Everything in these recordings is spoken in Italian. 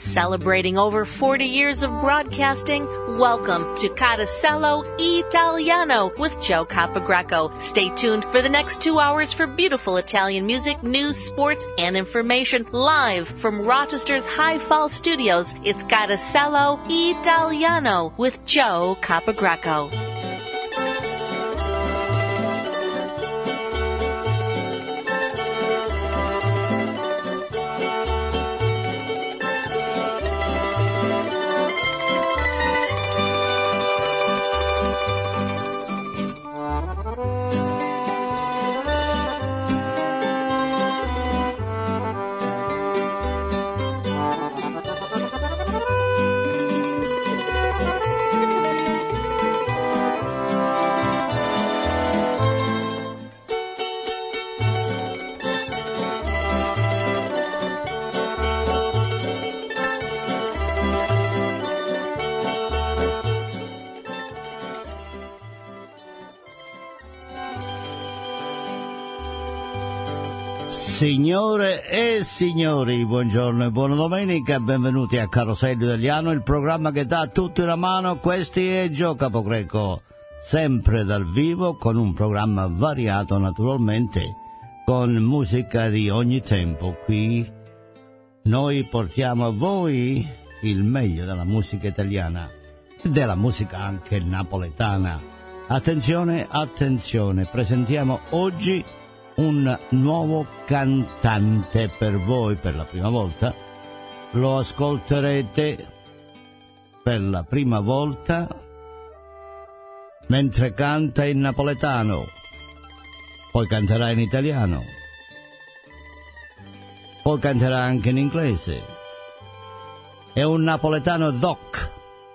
Celebrating over 40 years of broadcasting, welcome to Carosello Italiano with Joe Capogreco. Stay tuned for the next 2 hours for beautiful Italian music, news, sports, and information live from Rochester's High Fall Studios. It's Carosello Italiano with Joe Capogreco. Signore e signori, buongiorno e buona domenica, benvenuti a Carosello Italiano, il programma che dà a tutti una mano. Questi è Joe Capogreco, sempre dal vivo, con un programma variato naturalmente, con musica di ogni tempo. Qui noi portiamo a voi il meglio della musica italiana e della musica anche napoletana. Attenzione, attenzione, presentiamo oggi un nuovo cantante per voi per la prima volta. Lo ascolterete per la prima volta mentre canta in napoletano, poi canterà in italiano, poi canterà anche in inglese. È un napoletano doc,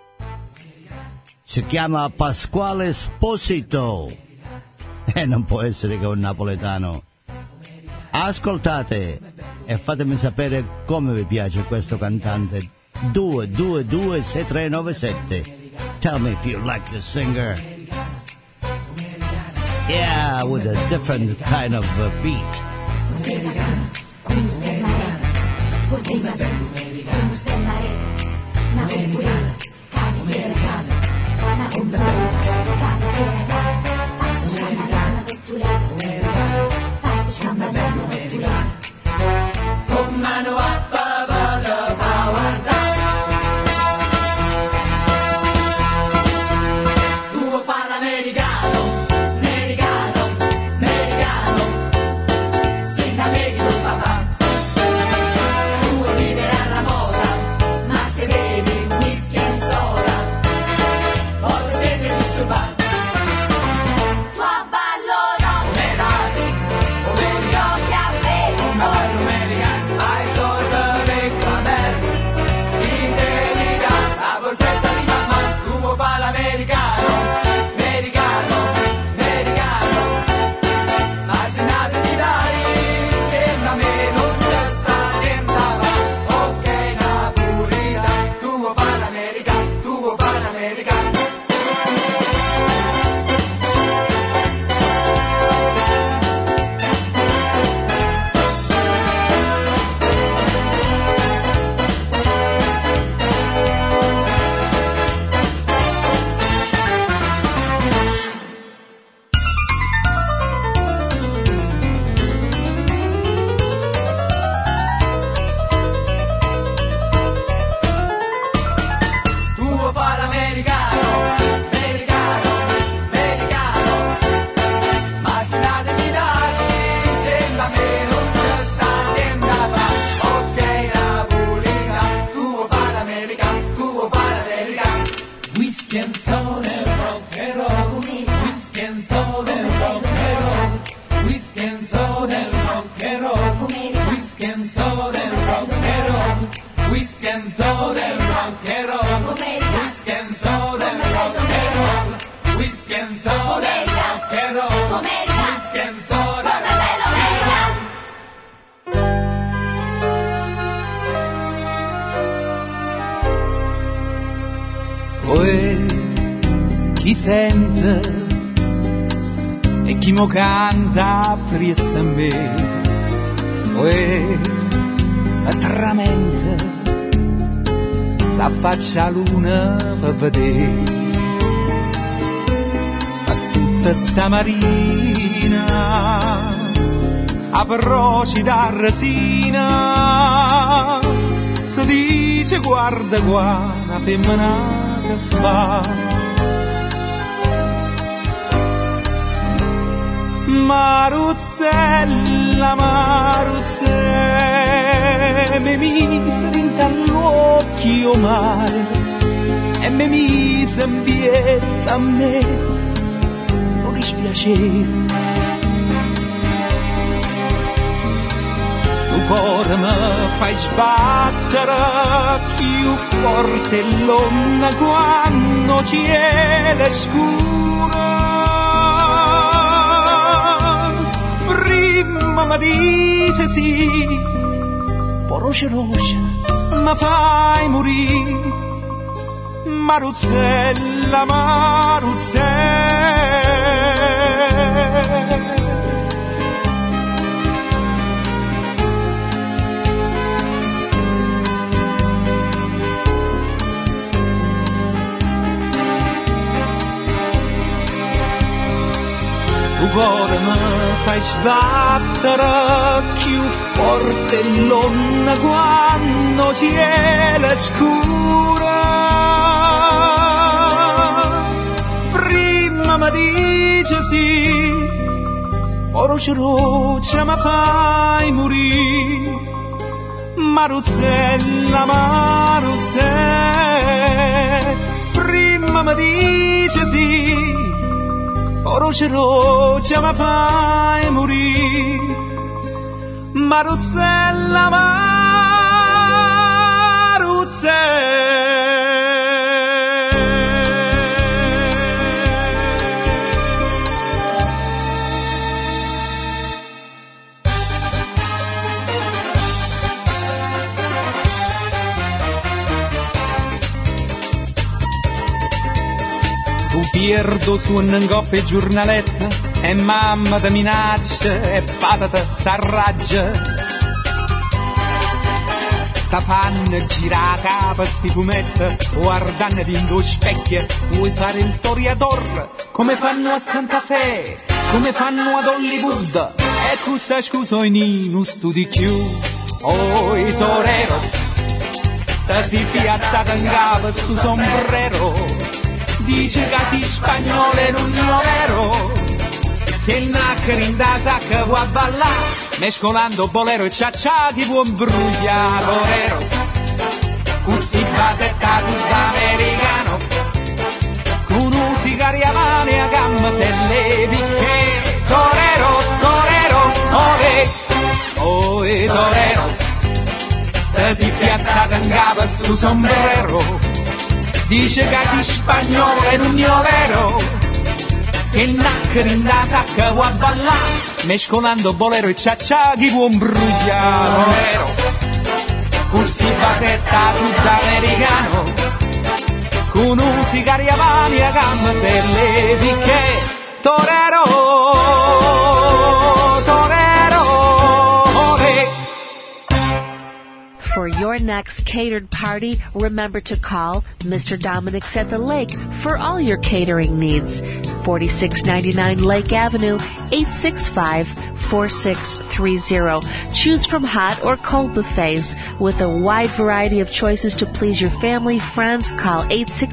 si chiama Pasquale Esposito e non può essere che un napoletano. Ascoltate e fatemi sapere come vi piace questo cantante. 222-6397. Tell me if you like the singer. Yeah, with a different kind of beat. Con mano a favore a guardare, tu fai l'americano, americano, americano, senza me che non papà, tu vivere alla moda, ma se bevi whisky e soda, poi ti senti disturbato. Chi sente e chi mo canta presso a me, uè, altramente s'affaccia luna per vedere a tutta sta marina a broci da resina si dice guarda qua una femmina che fa Maruzzella, Maruzzella, mi mise dinta all'occhio male e mi mise in bietta a me, non dispiacere. Sto cuore mi fai sbattere più forte l'onna quando cielo è scuro. Prima mi dice sì, poi roce roce mi fai morire. Maruzzella, Maruzzella. Tu cuore mi fai sbattere più forte l'onna quando cielo è scura. Prima mi dice sì, poi roce roce mi fai morire. Maruzzella, Maruzzella. Prima mi dice sì, poi roce roce mi fai morire. Maruzzella, Maruzzella. Pierdo su un coppia giornaletta e mamma ti minaccia e patata s'arraggia. Sta fanno gira a capo sti fumetti guardando in due specchie. Vuoi fare il toriador come fanno a Santa Fe, come fanno ad Hollywood? E questa scusa in non studi più. Oh, i torero te si piazzata in capo stu sombrero. Dice che si spagnolo non è vero, che il nacchere in da sacca può ballare, mescolando bolero e ciaccia chi può imbrugliare torero. Questi basetta sudamericano, con un sigariavane a gamma se levi che torero, torero, ole, oe torero, te si piazzata in capo stu sombrero. Dice che si spagnolo e non è vero, che il nacchere in la sacca può ballare, mescolando bolero e ciaccia chi può imbrugliare torero. Questi basetta sudamericano, con un sigariavani a gamma se levi che torero, torero, ole. For your next catered party, remember to call Mr. Dominic's at the Lake for all your catering needs. 4699 Lake Avenue, 865-4630. Choose from hot or cold buffets. With a wide variety of choices to please your family, friends, call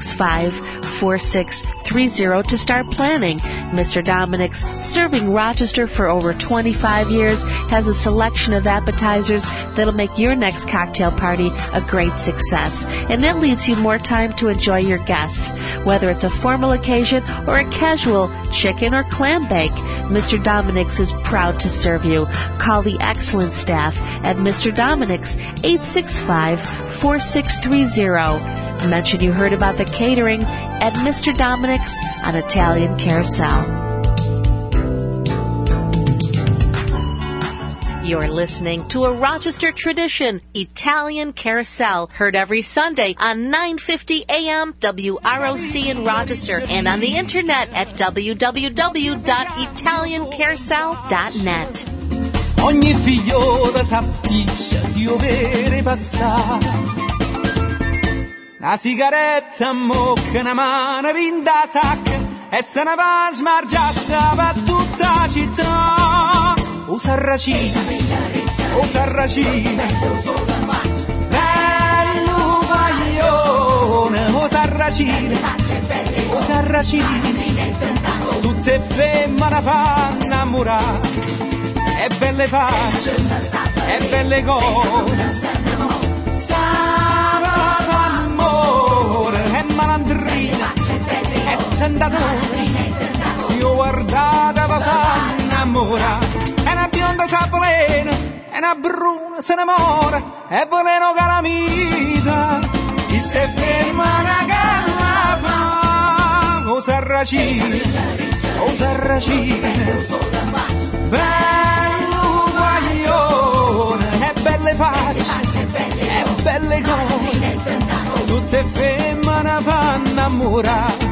865-4630 to start planning. Mr. Dominic's, serving Rochester for over 25 years, has a selection of appetizers that'll make your next cocktail party a great success. And it leaves you more time to enjoy your guests. Whether it's a formal occasion or a casual chicken or clam bake, Mr. Dominic's is proud to serve you. Call the excellent staff at Mr. Dominic's, 865-4630. Mention you heard about the catering at Mr. Dominic's on Italian Carousel. You're listening to a Rochester tradition, Italian Carousel, heard every Sunday on 950 AM WROC in Rochester and on the internet at www.italiancarousel.net. Ogni figliola s'appiccia, si vede passare, una sigaretta a mocca, una mano in da sacca e se ne va a smargiarsi per tutta la città. O sarracino, bello paglione, o sarracino, tutte femmine fanno innamorare, e belle facce, e belle cose, sarà d'amore, e malandrina, e tentatore, si guardata va fa innamorare, e una bionda s'avvelena, e una bruna se ne muore, e voleno calamita, chi ste femmina che la fa, o sarracino, bello guaglione, e belle facce, e belle cose, tutte femmine fanno innamorare.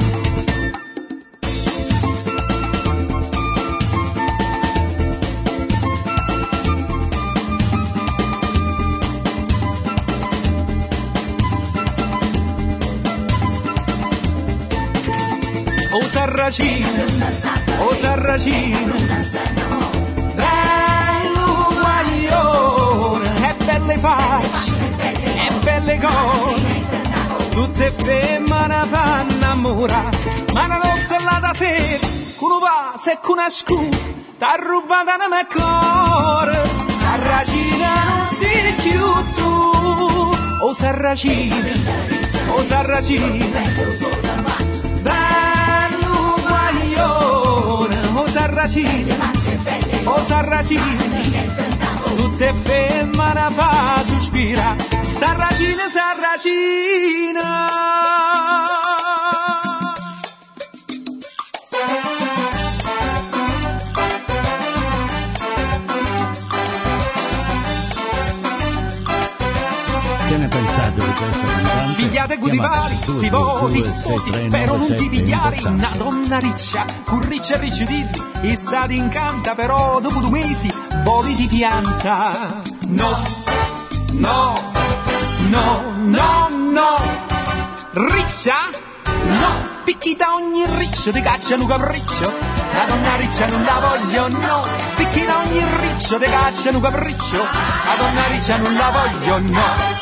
O sarracino, bello guaglione, e belle facce, e belle cose, tutte femmine fanno innamorare, ma una rossellata sera, con un vaso e con una scusa, t'ha rubata la mia cuore, sarracina non si chiude tu, o sarracino, o sarracino, tutte femmine fa sospira, sarracina. Che ne pensate di questo cantante? Pigliate Gudivali, si voti sposi, però non ti pigliare una donna riccia, con riccia e ricciudilli, e sa ti incanta, però dopo 2 mesi voli ti pianta. No, riccia? No, picchi da ogni riccio, ti cacciano un capriccio, la donna riccia non la voglio, no, picchi da ogni riccio, ti cacciano un capriccio, la donna riccia non la voglio, no.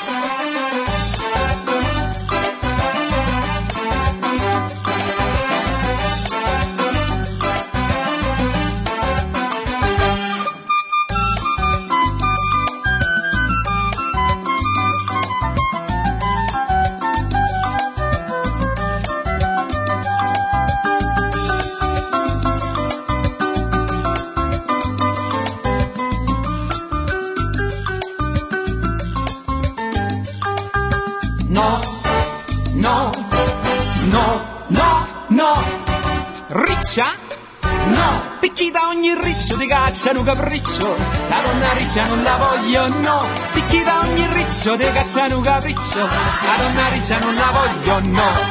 Riccia? No, picchi da ogni riccio, ti cacciano un capriccio, la donna riccia non la voglio, no, picchi da ogni riccio, ti cacciano un capriccio, la donna riccia non la voglio, no.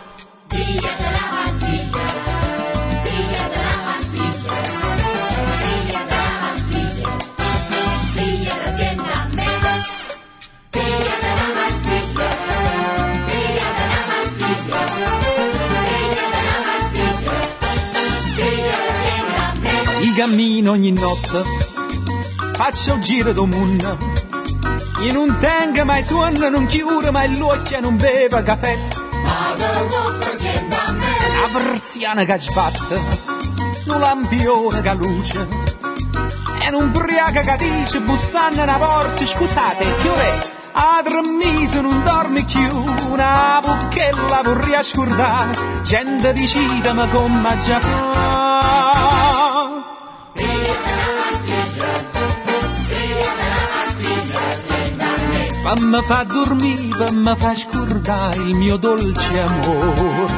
Cammino ogni notte, faccio un giro do mondo, in un tank mai suona, non chiude mai l'occhio, non beve caffè, la persiana che sbatte, un lampione che luce, e un ubriaca che dice bussando alla porta, scusate, che ore? A 3 mesi non dorme più, una bucchella vorrei scordare, gente decide ma come già fa. Mamma fa dormire, mamma fa scordare il mio dolce amore.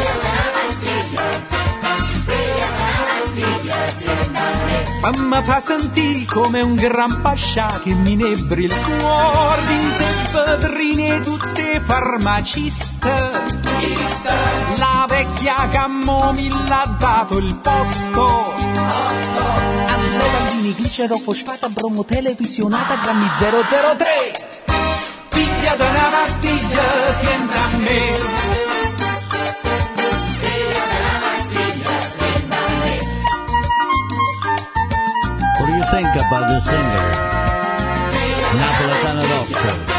Mamma fa sentire come un gran pascià che mi nebri il cuore, dinte padrine tutte farmaciste, la vecchia che a mo mi l'ha dato il posto. Alle bambini glicero fosfata bromo televisionata grammi 003. pigliate una pastiglia, sienta a me. What do you think about the singer? Napoletana Doctor.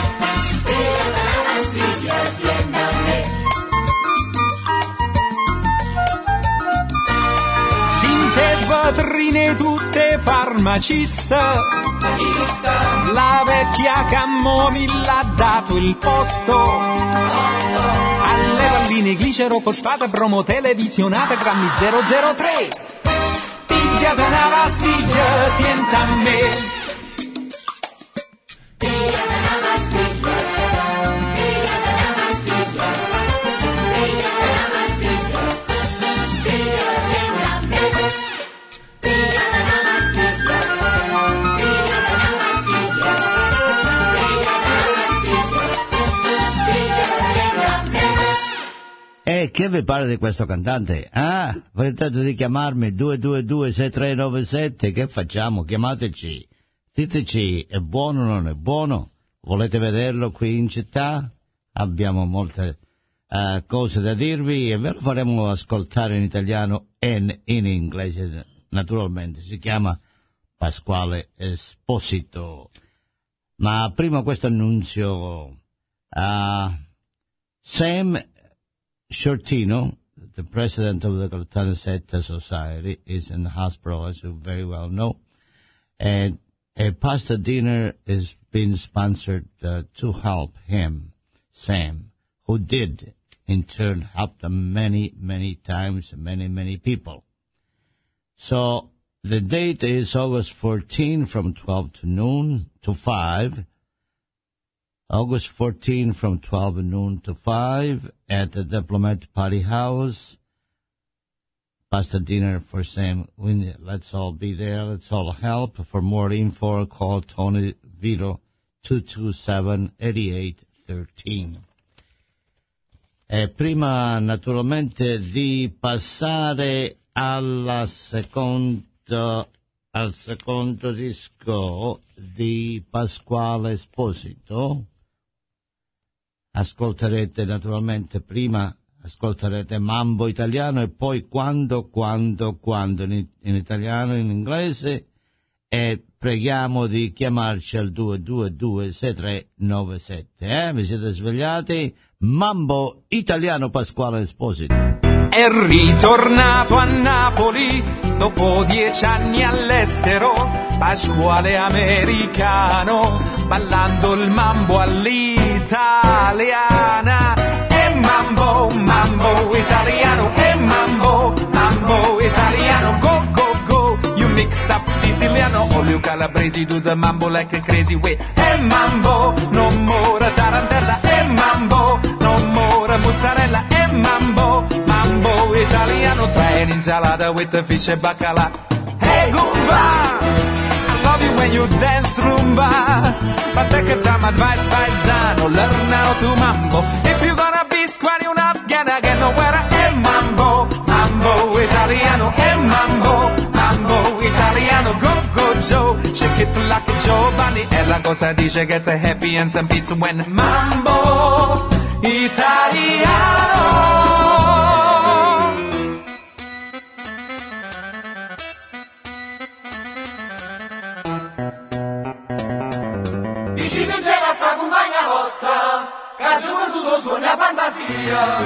Vetrine tutte farmacista, la vecchia Camomilla ha dato il posto alle palline glicero, fosfate, promo televisionate, grammi 003. Pigliate una pastiglia, sienta a me. Che vi pare di questo cantante? Ah, avete tentato di chiamarmi 222-6397, che facciamo? Chiamateci, diteci, è buono o non è buono? Volete vederlo qui in città? Abbiamo molte cose da dirvi e ve lo faremo ascoltare in italiano e in inglese, naturalmente. Si chiama Pasquale Esposito. Ma prima questo annunzio, Sam Shortino, the president of the Caltanissetta Society, is in the hospital, as you very well know. And a pasta dinner is being sponsored to help him, Sam, who did, in turn, help them many, many times, many people. So the date is August 14 from 12 to noon to 5. August 14 from 12 noon to 5 at the Diplomat Party House. Pasta dinner for Sam. Let's all be there. Let's all help. For more info, call Tony Vito 227-8813. Prima, naturalmente, di passare al secondo disco di Pasquale Esposito, ascolterete naturalmente prima Mambo Italiano e poi quando in italiano e in inglese, e preghiamo di chiamarci al 222-6397. Vi siete svegliati? Mambo Italiano Pasquale Esposito. È ritornato a Napoli dopo 10 anni all'estero, Pasquale americano, ballando il mambo all'italiana. E mambo, mambo italiano, e mambo, mambo italiano, go, go, go, you mix up Siciliano, all you Calabresi do the mambo like a crazy way. E mambo, no more tarantella, e mambo, no more mozzarella, e mambo, mambo italiano, try an insalata with the fish and bacala. Hey Goomba, I love you when you dance rumba, but take some advice paisano, learn how to mambo. If you're gonna be square, you're not gonna get nowhere. Hey mambo, mambo italiano, hey mambo, mambo italiano, go go Joe, shake it like Giovanni, e la cosa dice get happy and some pizza when mambo italiano. Vicino c'è la sta compagna vostra, che soprattutto suona fantasia.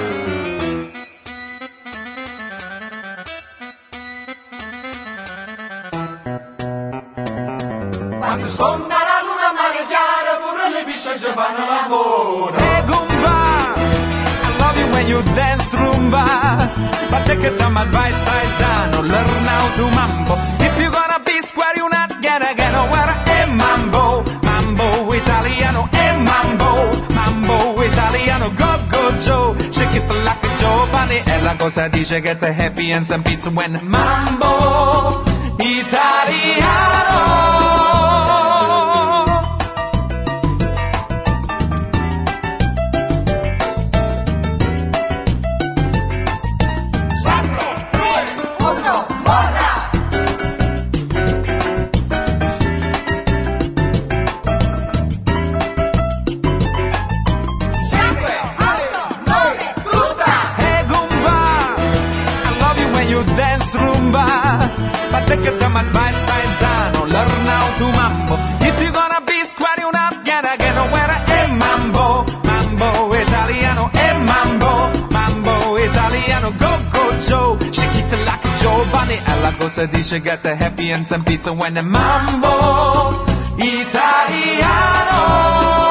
Quando sfonda la luna mare chiara, pure le pisce ci fanno l'amore. Hey Goomba, I love you when you dance rumba, but take some advice paisano, learn how to mambo. If you're gonna be square, you're not gonna get nowhere. Hey mambo, mambo italiano, hey mambo, mambo italiano, go go Joe, shake it like Giovanni, e la cosa dice get happy and some pizza when mambo italiano. take some advice, paisano, learn how to mambo. If you're gonna be square, you not gotta get nowhere. E mambo, mambo italiano, e mambo, mambo italiano, go, go, Joe. Shake it like Giovanni, e la cosa dice get the happy and some pizza when the mambo italiano.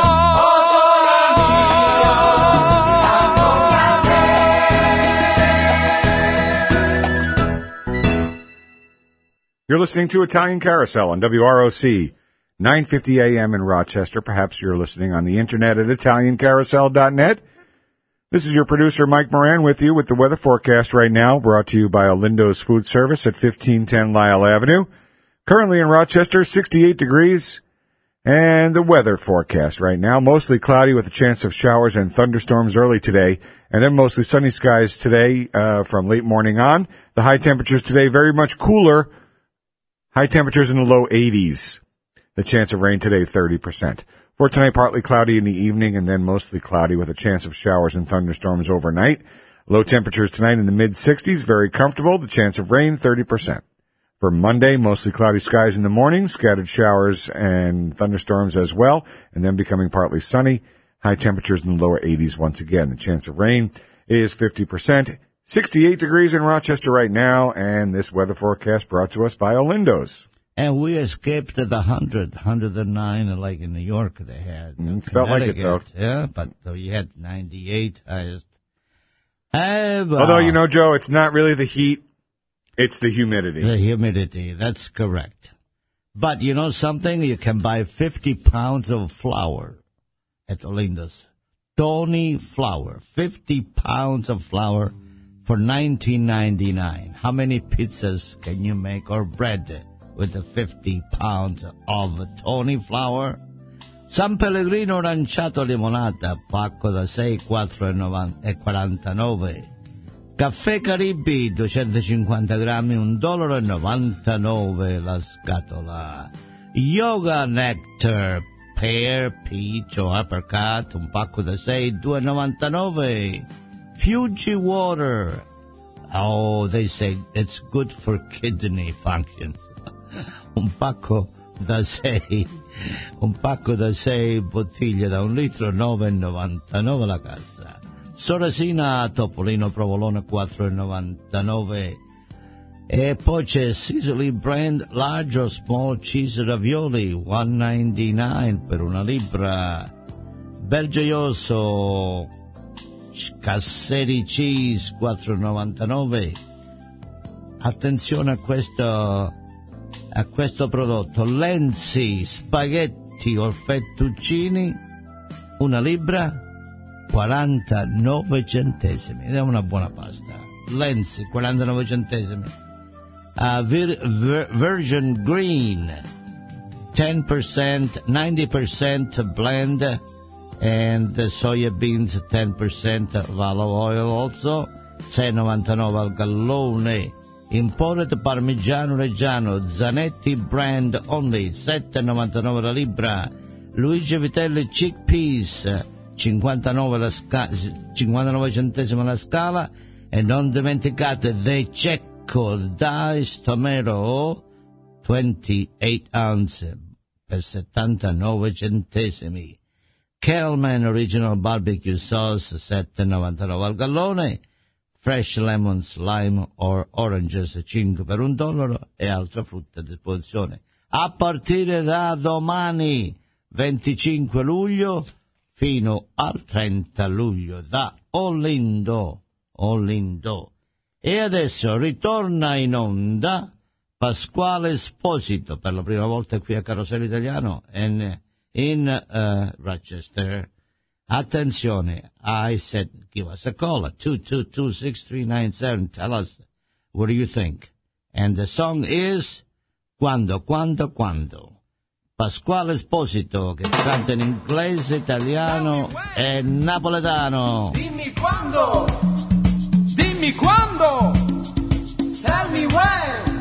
You're listening to Italian Carousel on WROC, 950 AM in Rochester. Perhaps you're listening on the internet at ItalianCarousel.net. This is your producer, Mike Moran, with you with the weather forecast right now, brought to you by Olindo's Food Service at 1510 Lyle Avenue. Currently in Rochester, 68 degrees. And the weather forecast right now, mostly cloudy with a chance of showers and thunderstorms early today, and then mostly sunny skies today from late morning on. The high temperatures today very much cooler. High temperatures in the low 80s. The chance of rain today, 30%. For tonight, partly cloudy in the evening and then mostly cloudy with a chance of showers and thunderstorms overnight. Low temperatures tonight in the mid-60s, very comfortable. The chance of rain, 30%. For Monday, mostly cloudy skies in the morning, scattered showers and thunderstorms as well, and then becoming partly sunny. High temperatures in the lower 80s once again. The chance of rain is 50%. 68 degrees in Rochester right now, and this weather forecast brought to us by Olindo's. And we escaped the 109, like in New York they had. Felt like it, though. Yeah, but you had 98 highest. Although, you know, Joe, it's not really the heat, it's the humidity. The humidity, that's correct. But you know something? You can buy 50 pounds of flour at Olindo's. Tony flour, 50 pounds of flour. For $19.99, how many pizzas can you make or bread with the 50 pounds of Tony flour? San Pellegrino aranciato limonata, pacco da 6, 4,49. Caffè Caribbi, 250 grammi, $1.99 la scatola. Yoga Nectar, pear, peach o apricot, un pacco da 6, $2.99. Fuji water. Oh, they say it's good for kidney functions. un pacco da 6 bottiglie da 1 litro, $9,99 la cassa. Sorasina, Topolino, Provolone, $4,99. E poi c'è Sicily Brand Large or Small Cheese Ravioli, $1.99 per 1 libra. Bergioioso Casseri Cheese, $4,99. Attenzione a questo prodotto. Lenzi Spaghetti o fettuccini, 1 libra, 49 centesimi. Ed è una buona pasta. Lenzi, 49 centesimi. Virgin Green, 10%, 90% blend, and the soya beans, 10% of olive oil also, $6,99 al gallone. Imported Parmigiano Reggiano, Zanetti brand only, $7,99 la libra. Luigi Vitelli Chickpeas, 59 centesimi la scala. E non dimenticate The Cecco Diced Tomato, 28 ounce per 79 centesimi. Kelman Original Barbecue Sauce, $7,99 al gallone. Fresh lemons, lime or oranges, 5 per $1 e altra frutta a disposizione. A partire da domani, 25 luglio, fino al 30 luglio, da Olindo. E adesso ritorna in onda Pasquale Esposito, per la prima volta qui a Carosello Italiano, in Rochester. Attenzione, I said give us a call at 222-6397. Tell us, what do you think? And the song is Quando. Pasquale Esposito, che canta in inglese, italiano e napoletano. Dimmi quando, tell me when,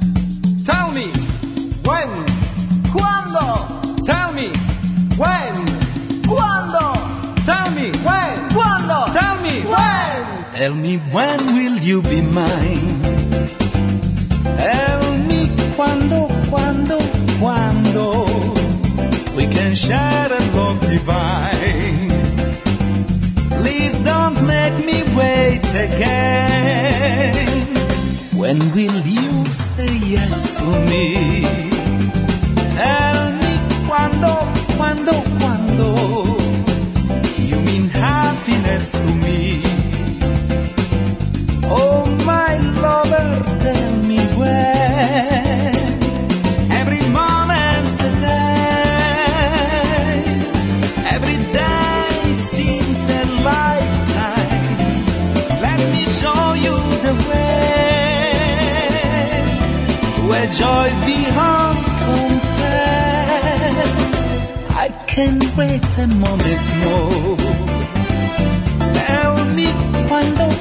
quando, Tell me when, quando, Tell me when, quando, Tell me when. Tell me when will you be mine? Tell me quando we can share a love divine. Please don't make me wait again. When will you say yes to me? Tell me quando you mean happiness to me. Oh my lover, tell me when. Every moment's a day. Every day seems a lifetime. Let me show you the way where joy beyond compare. I can't wait a moment more. Tell me quando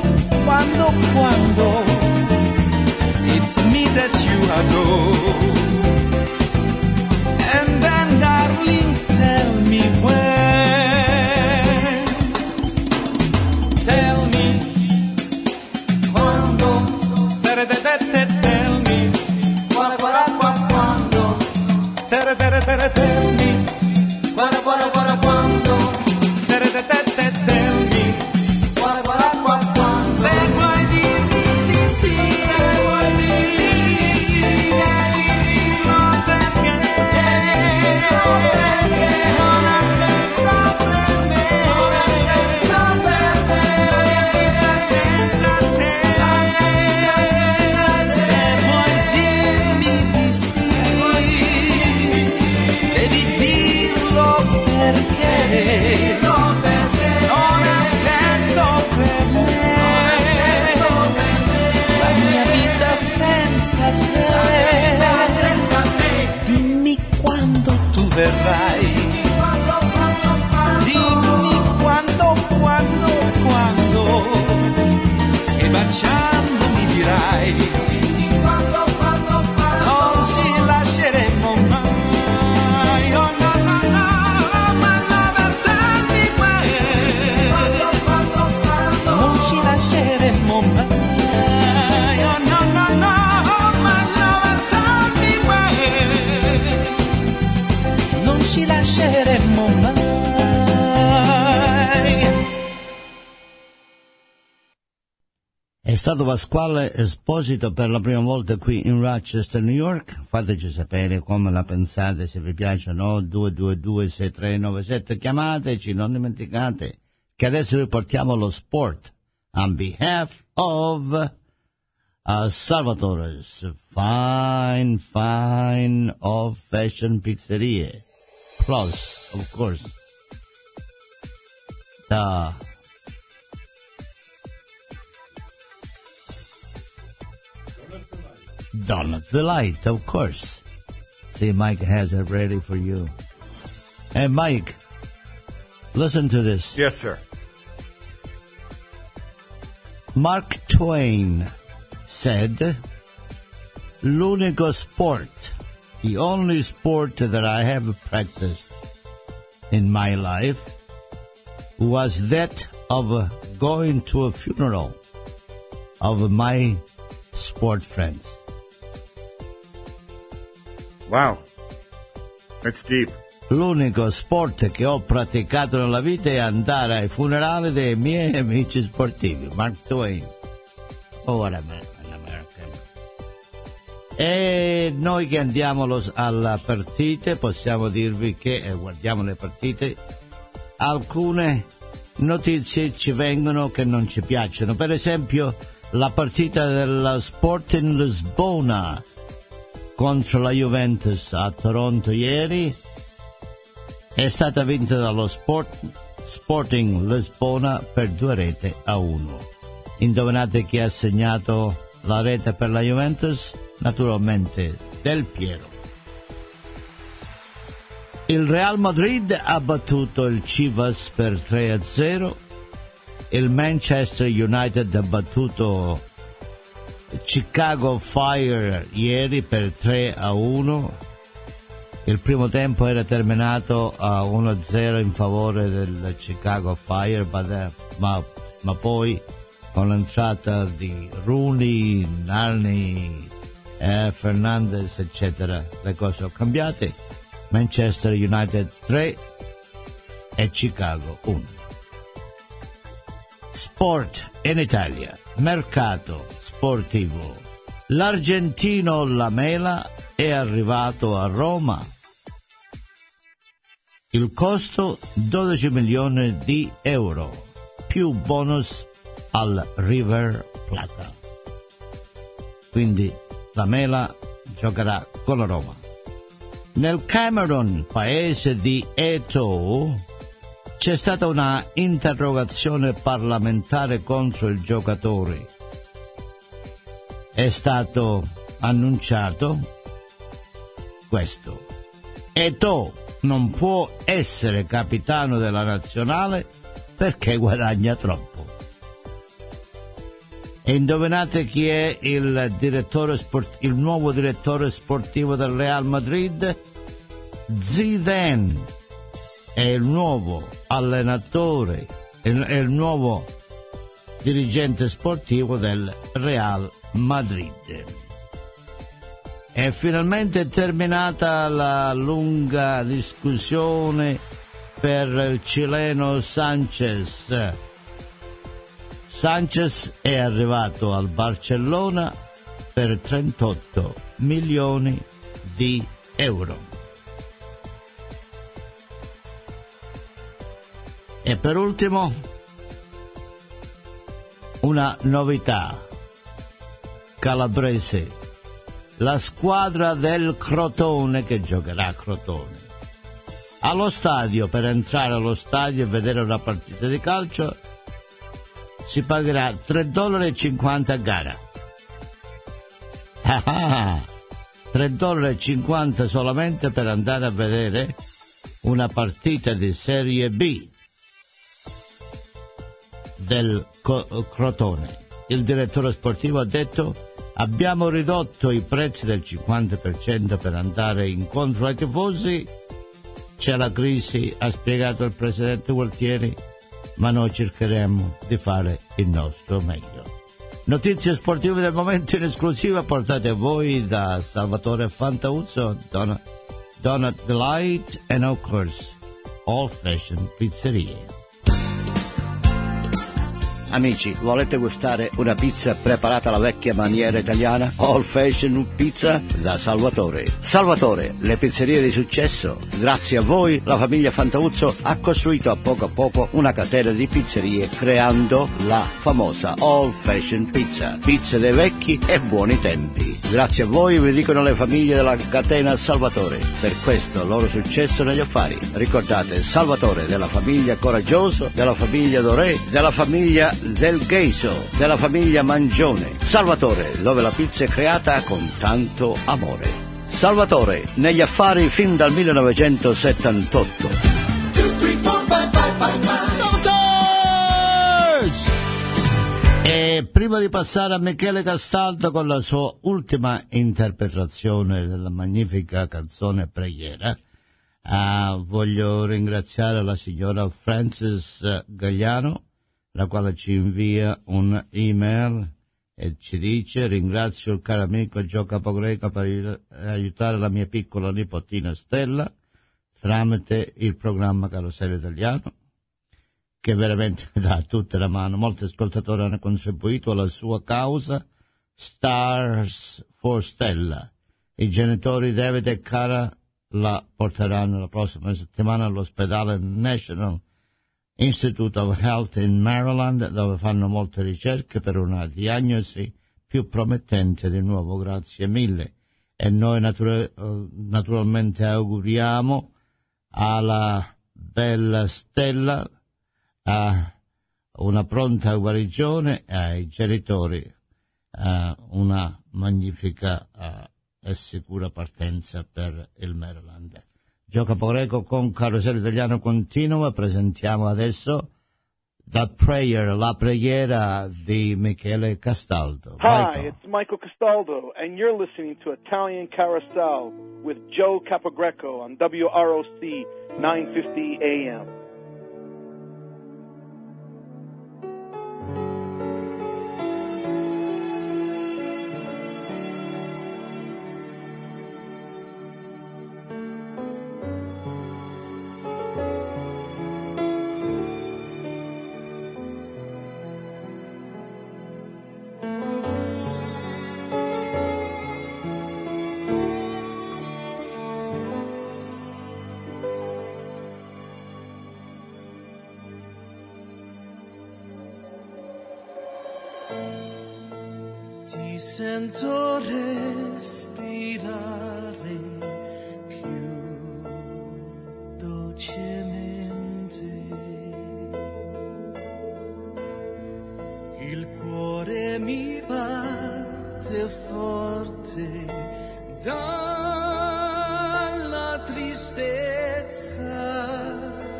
it's me that you adore. And then darling, tell me when. Tell me quando. Tell me quando. Tell me quando. Tell me. Se vuoi dirmi di sì, se vuoi dirlo perché non ha senso per me, la mia vita senza te. Se vuoi dirmi di sì, devi dirlo perché non ha senso per me. Senza te, dimmi quando tu verrai, dimmi quando, e baciandomi dirai, non ci lasceremo mai, oh no, my lover, tell me when, non ci lasceremo mai. Ci lasceremo mai. È stato Pasquale Esposito per la prima volta qui in Rochester, New York. Fateci sapere come la pensate, se vi piace o no. 222-6397, chiamateci, non dimenticate che adesso vi portiamo lo sport on behalf of Salvatore's fine old-fashioned pizzerie. Plus, of course, the Donuts Delight, of course. See, Mike has it ready for you. Hey, Mike, listen to this. Yes, sir. Mark Twain said, l'unico sport, the only sport that I have practiced in my life was that of going to a funeral of my sport friends. Wow. That's deep. L'unico sport che ho praticato nella vita è andare ai funerali dei miei amici sportivi. Mark Twain. Oh, what an American. E noi che andiamo alle partite possiamo dirvi che guardiamo le partite, alcune notizie ci vengono che non ci piacciono. Per esempio la partita della Sporting Lisbona contro la Juventus a Toronto ieri è stata vinta dallo Sporting Lisbona per 2-1. Indovinate chi ha segnato la rete per la Juventus? Naturalmente Del Piero. Il Real Madrid ha battuto il Chivas per 3-0. Il Manchester United ha battuto Chicago Fire ieri per 3-1. Il primo tempo era terminato a 1-0 in favore del Chicago Fire, ma poi con l'entrata di Rooney, Narni Fernandez, eccetera. Le cose sono cambiate. Manchester United 3 e Chicago 1. Sport in Italia. Mercato sportivo. L'argentino Lamela è arrivato a Roma. Il costo 12 milioni di euro, più bonus al River Plata. Quindi Lamela giocherà con la Roma. Nel Camerun, paese di Eto'o, c'è stata una interrogazione parlamentare contro il giocatore. È stato annunciato questo: Eto'o non può essere capitano della nazionale perché guadagna troppo. E indovinate chi è il nuovo direttore sportivo del Real Madrid? Zidane è il nuovo allenatore, è il nuovo dirigente sportivo del Real Madrid. È finalmente terminata la lunga discussione per il cileno Sanchez. Sanchez è arrivato al Barcellona per 38 milioni di euro. E per ultimo, una novità calabrese. La squadra del Crotone, che giocherà a Crotone, allo stadio, per entrare allo stadio e vedere una partita di calcio, si pagherà $3,50 a gara. $3,50 solamente per andare a vedere una partita di Serie B del Crotone. Il direttore sportivo ha detto: abbiamo ridotto i prezzi del 50% per andare incontro ai tifosi. C'è la crisi, ha spiegato il presidente Gualtieri, ma noi cercheremo di fare il nostro meglio. Notizie sportive del momento in esclusiva portate a voi da Salvatore Fantauzzo, Donut Delight and of course Old Fashioned Pizzerie. Amici, volete gustare una pizza preparata alla vecchia maniera italiana? Old Fashioned Pizza da Salvatore. Salvatore, le pizzerie di successo. Grazie a voi, la famiglia Fantauzzo ha costruito a poco una catena di pizzerie, creando la famosa Old Fashioned Pizza. Pizze dei vecchi e buoni tempi. Grazie a voi, vi dicono le famiglie della catena Salvatore. Per questo loro successo negli affari. Ricordate Salvatore, della famiglia Coraggioso, della famiglia Doré, della famiglia del Gheiso, della famiglia Mangione. Salvatore, dove la pizza è creata con tanto amore. Salvatore, negli affari fin dal 1978. E prima di passare a Michele Castaldo con la sua ultima interpretazione della magnifica canzone Preghiera, voglio ringraziare la signora Frances Gagliano, la quale ci invia un'email e ci dice: ringrazio il caro amico Gio Capogreco per aiutare la mia piccola nipotina Stella tramite il programma Carosello Italiano, che veramente mi dà tutta la mano. Molti ascoltatori hanno contribuito alla sua causa. Stars for Stella. I genitori David e Cara la porteranno la prossima settimana all'ospedale National Institute of Health in Maryland, dove fanno molte ricerche per una diagnosi più promettente di nuovo. Grazie mille. E noi naturalmente auguriamo alla bella Stella una pronta guarigione, ai genitori una magnifica e sicura partenza per il Maryland. Gio Capogreco con Carosello Italiano continua. Presentiamo adesso The Prayer, la preghiera di Michele Castaldo. Hi, it's Michael Castaldo, and you're listening to Italian Carousel with Joe Capogreco on WROC 950 AM. ti sento respirare più dolcemente, il cuore mi batte forte dalla tristezza,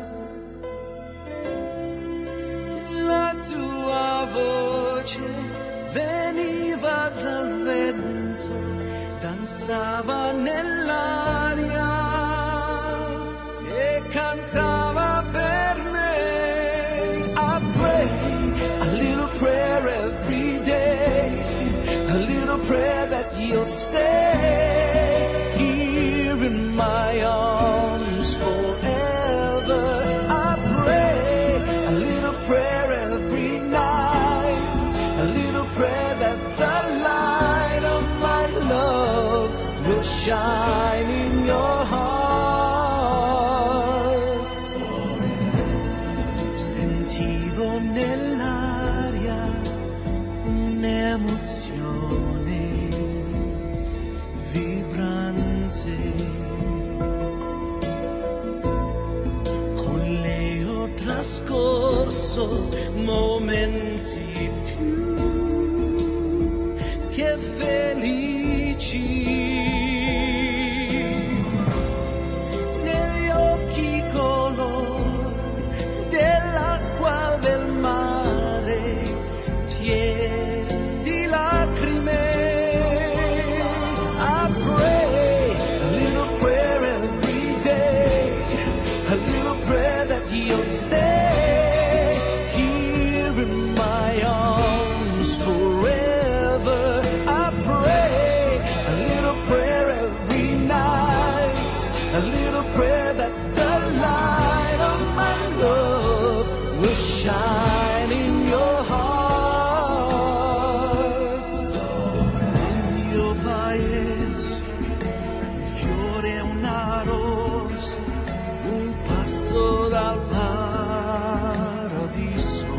la tua voce veniva dal vento, danzava nell'aria e cantava per me. I pray a little prayer every day, a little prayer that you'll stay here in my arms forever. I pray a little prayer every night, a little prayer that the light of my love will shine in your heart. Sentivo nell'aria un'emozione vibrante, con lei ho trascorso momenti più che felici. Negli occhi color dell'acqua del mare, pieni di lacrime. I pray a little prayer every day, a little prayer that you'll stay here in my arms forever. I pray a little prayer every night, a little prayer that the light of my love will shine in your heart. Nel mio paese un fiore e una rosa, un passo dal paradiso.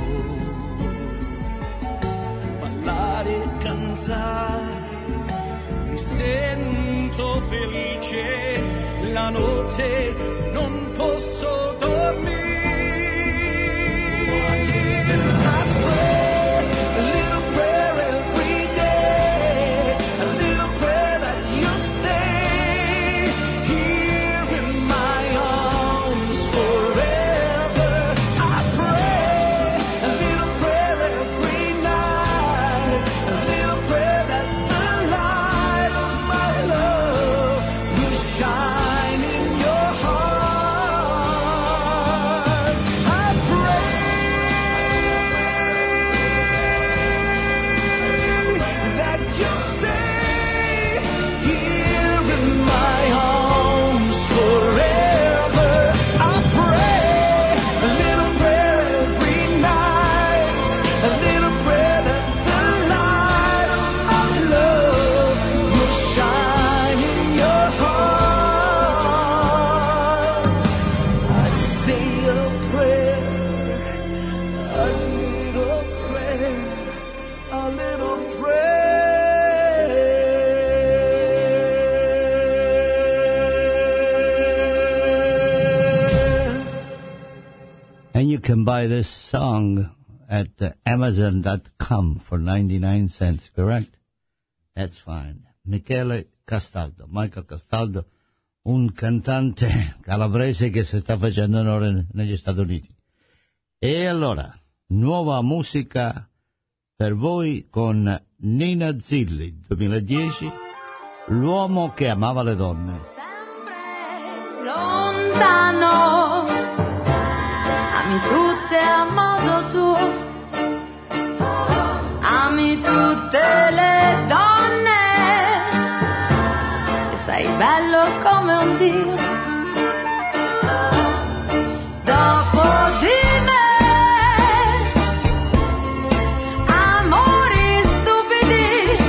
Ballare e cantare, mi sento felice, la notte non posso dormire. I pray a little prayer every day, a little prayer that you'll stay here in my arms forever. I pray a little prayer every night, a little prayer that the light of my love will shine in your heart. I pray that you'll stay here in my arms forever. I pray a little prayer every night, a little prayer that the light of my love will shine in your heart. I say a prayer, a little prayer, a little prayer. And you can buy this song at Amazon.com for 99 cents, correct? That's fine. Michael Castaldo, un cantante calabrese che si sta facendo onore negli Stati Uniti. E allora, nuova musica per voi con Nina Zilli, 2010, L'uomo che amava le donne. Lontano, ami tutte a modo tuo, ami tutte le donne, e sei bello come un dio. Dopo di me, amori stupidi,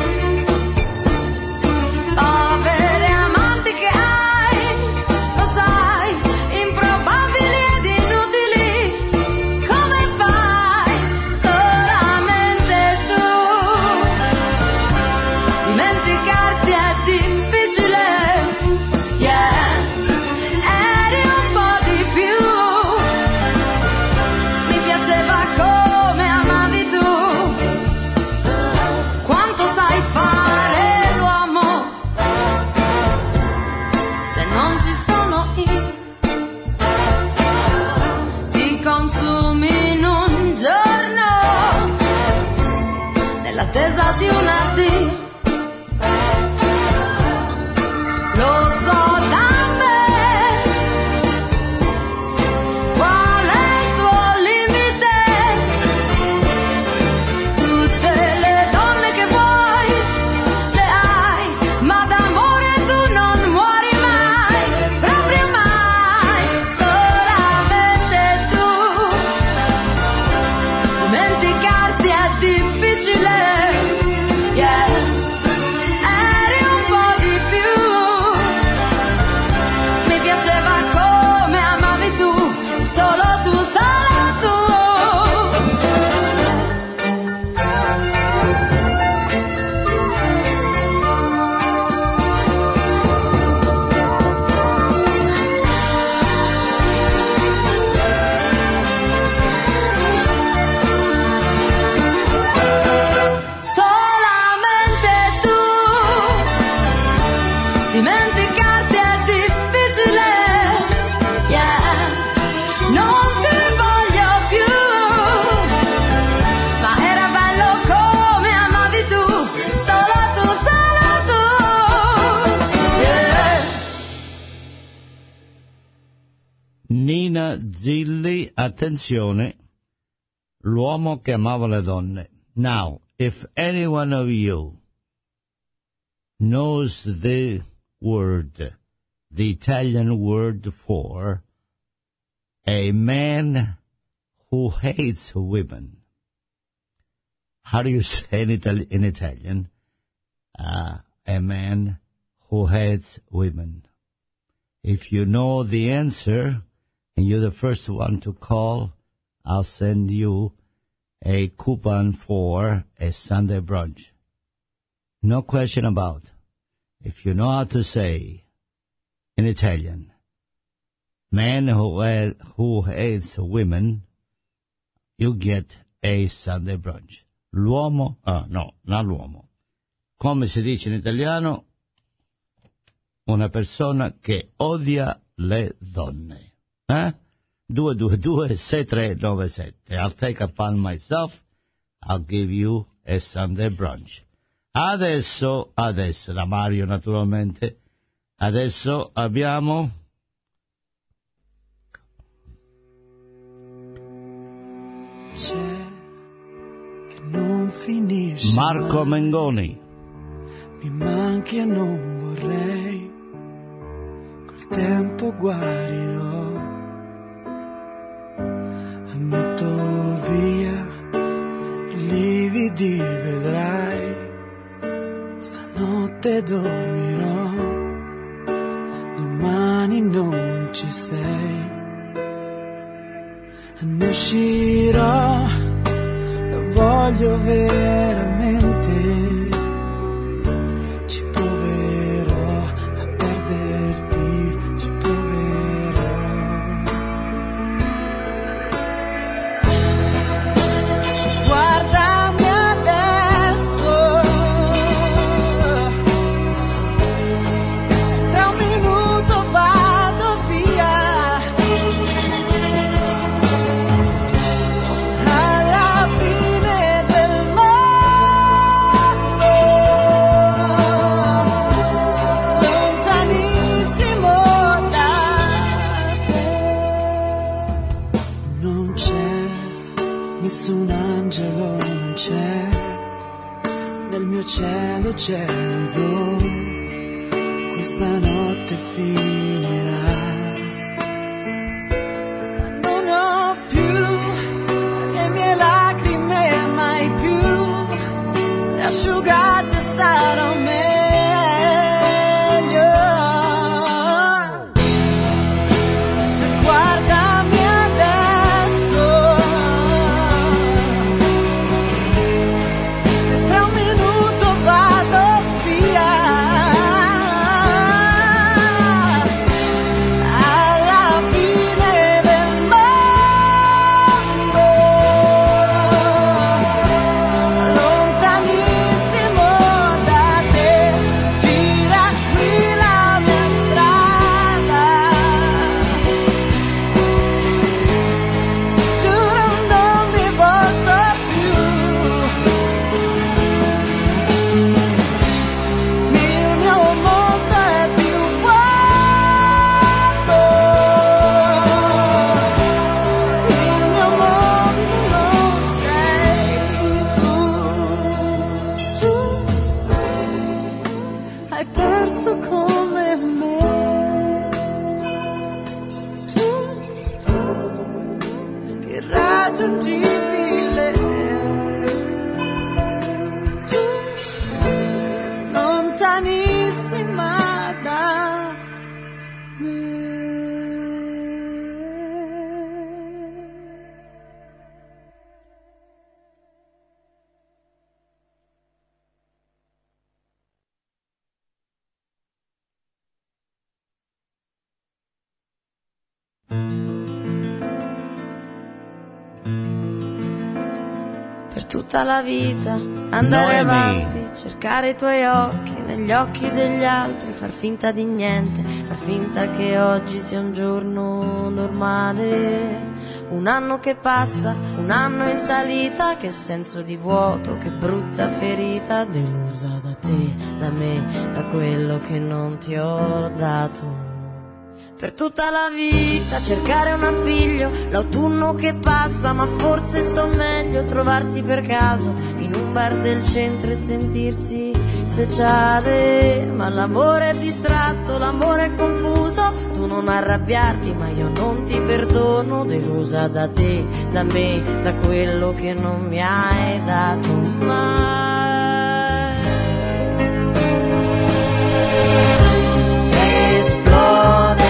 povere amanti che hai, lo sai, improbabili ed inutili. Come fai? Solamente tu. è l'attesa di un addio. Lo so da me qual è il tuo limite. Tutte le donne che vuoi le hai, ma d'amore tu non muori mai, proprio mai. Solamente tu. Dimenticarti è difficile, yeah. Eri un po' di più. Mi piaceva come amavi tu, solo tu, solo tu. Solamente tu. Dimenticarti è difficile, yeah. Non ti voglio più, ma era bello come amavi tu, solo tu, yeah. Nina Zilli, attenzione, l'uomo che amava le donne. Now, if any one of you knows the word, the Italian word for a man who hates women, how do you say in Italian? A man who hates women. If you know the answer, and you're the first one to call, I'll send you a coupon for a Sunday brunch. No question about. If you know how to say in Italian, man who hates women, you get a Sunday brunch. L'uomo, no, non l'uomo. Come si dice in italiano? Una persona che odia le donne. 222-6397. I'll take upon myself. I'll give you a Sunday brunch. Adesso, da Mario naturalmente, adesso abbiamo C'è che non finisce Marco mai. Mengoni. Mi manchi e non vorrei, col tempo guarirò. Metto via i lividi, vedrai, stanotte dormirò, domani non ci sei. Ne uscirò, lo voglio veramente, ci proverò a perderti, ci proverò. Guardami adesso, tra un minuto vado via, alla fine del mondo, lontanissimo da te. Non c'è nessun angelo, non c'è nel mio cielo gelido, questa notte finirà. Non ho più le mie lacrime, mai più le asciugate, starò meglio. Guardami adesso, tra un minuto vado via, alla fine del mondo, lontanissimo da te. Per tutta la vita andare avanti, cercare i tuoi occhi negli occhi degli altri, far finta di niente, far finta che oggi sia un giorno normale. Un anno che passa, un anno in salita, che senso di vuoto, che brutta ferita, delusa da te, da me, da quello che non ti ho dato. Per tutta la vita cercare un appiglio, l'autunno che passa, ma forse sto meglio trovarsi per caso in un bar del centro e sentirsi speciale. Ma l'amore è distratto, l'amore è confuso, tu non arrabbiarti ma io non ti perdono, delusa da te, da me, da quello che non mi hai dato mai. Esplode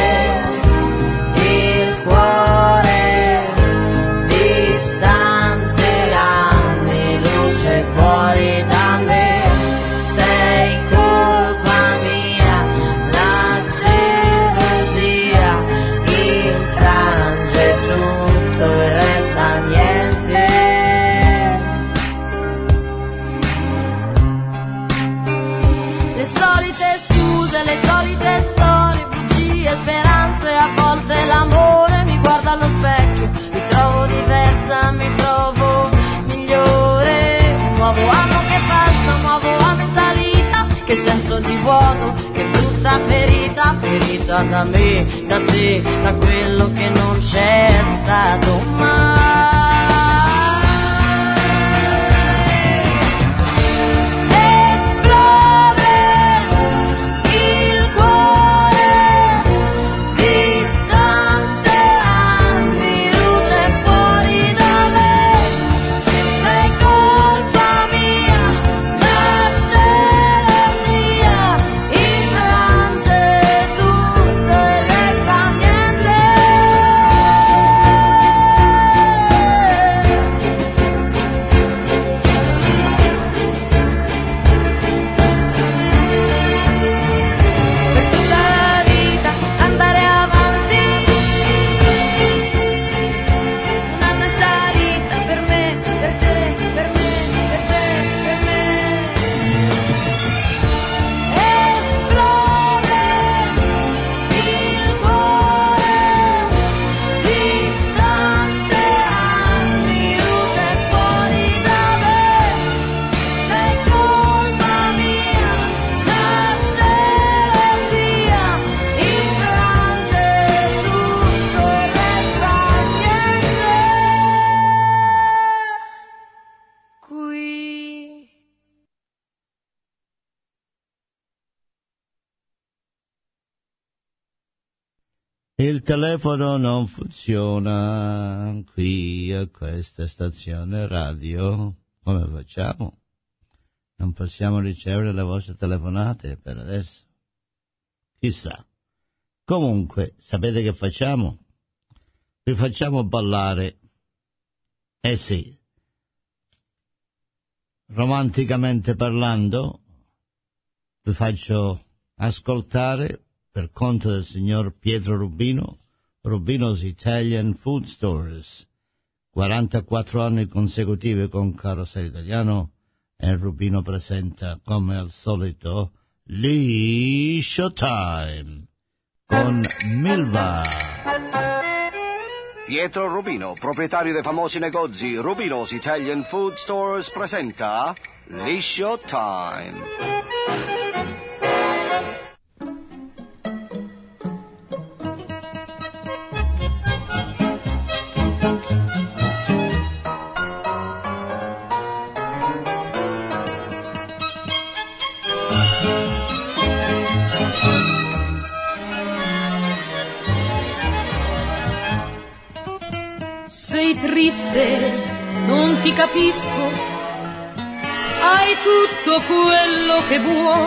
fuori da me, sei colpa mia, la gelosia infrange tutto e resta niente. Le solite scuse, le solite storie, bugie, speranze, a volte l'amore mi guarda allo specchio, mi trovo diversa, mi trovo migliore. Nuovo anno che passa, un nuovo anno in salita, che senso di vuoto, che brutta ferita, ferita da me, da te, da quello che non c'è stato mai. Esplode il cuore, distante anni, luce fuori da me, sei colpa mia, la gelosia infrange tutto e resta niente. Per tutta la vita andare avanti, un anno in salita per me, per te, per me, per te, per me. Esplode il cuore, distante anni, luce fuori da me, sei colpa mia, la gelosia infrange tutto e resta niente. Qui. Il telefono non funziona qui a questa stazione radio. Come facciamo? Non possiamo ricevere le vostre telefonate per adesso. Chissà. Comunque, sapete che facciamo? Vi facciamo ballare. Eh sì. Romanticamente parlando, vi faccio ascoltare, per conto del signor Pietro Rubino, Rubino's Italian Food Stores. 44 anni consecutivi con Carosello Italiano, e Rubino presenta, come al solito, Liscio Time con Milva. Pietro Rubino, proprietario dei famosi negozi Rubino's Italian Food Stores, presenta Liscio Time. Sei triste, non ti capisco, hai tutto quello che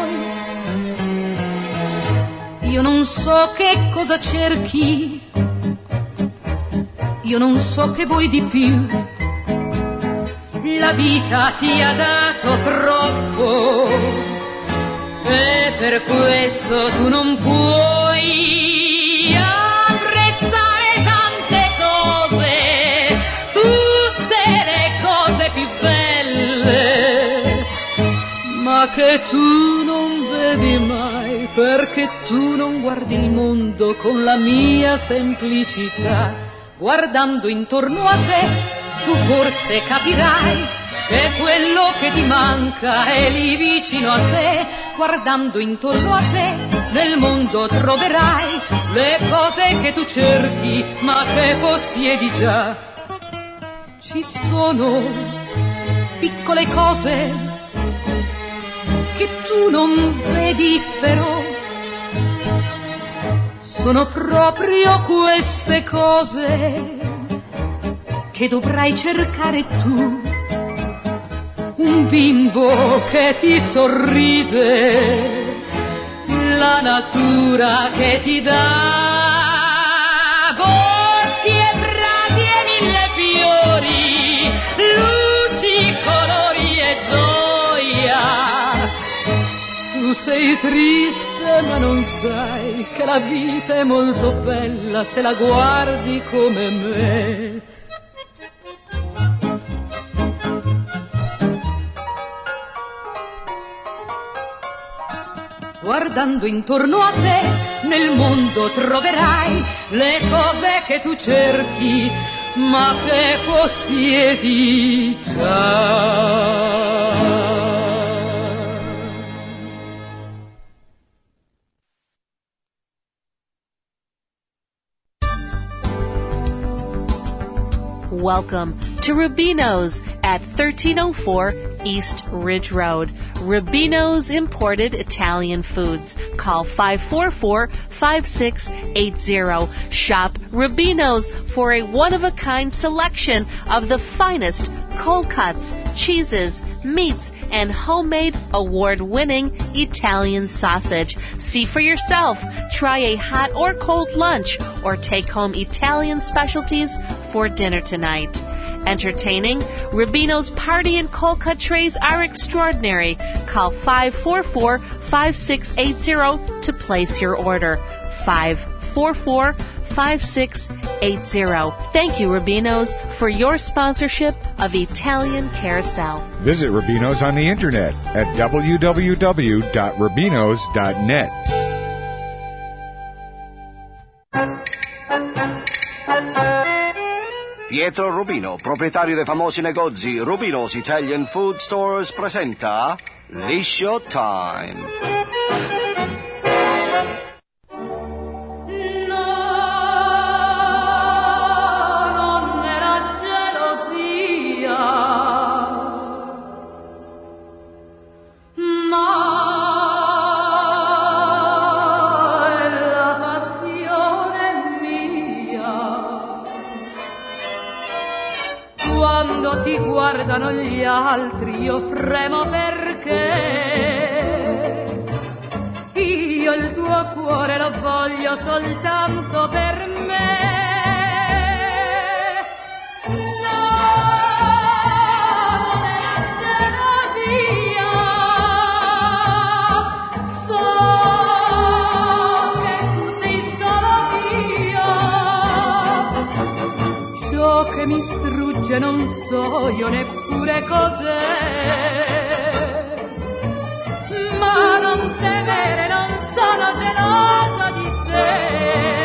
vuoi. Io non so che cosa cerchi, io non so che vuoi di più. La vita ti ha dato troppo e per questo tu non puoi apprezzare ma che tu non vedi mai, perché tu non guardi il mondo con la mia semplicità. Guardando intorno a te, tu forse capirai che quello che ti manca è lì vicino a te. Guardando intorno a te, nel mondo troverai le cose che tu cerchi, ma che possiedi già. Ci sono piccole cose che tu non vedi, però sono proprio queste cose che dovrai cercare tu. Un bimbo che ti sorride, la natura che ti dà boschi e prati e mille fiori, luci, colori e gioia. Tu sei triste ma non sai che la vita è molto bella se la guardi come me. Guardando intorno a te, nel mondo troverai le cose che tu cerchi, ma che possiedi già. Welcome to Rubino's at 1304 East Ridge Road. Rubino's Imported Italian Foods. Call 544-5680. Shop Rubino's for a one-of-a-kind selection of the finest cold cuts, cheeses, meats, and homemade award-winning Italian sausage. See for yourself. Try a hot or cold lunch or take home Italian specialties for dinner tonight. Entertaining, Rubino's party and cold cut trays are extraordinary. Call 544-5680 to place your order. 544-5680. Thank you, Rubino's, for your sponsorship of Italian Carousel. Visit Rubino's on the internet at www.rubinos.net. Pietro Rubino, proprietario dei famosi negozi Rubino's Italian Food Stores, presenta Liscio Time. Ti guardano gli altri, io fremo perché io il tuo cuore lo voglio soltanto per me. No, non è la gelosia, so che tu sei solo mio. Ciò che mi strugge non so io neppure cos'è, ma non temere, non sono gelosa di te.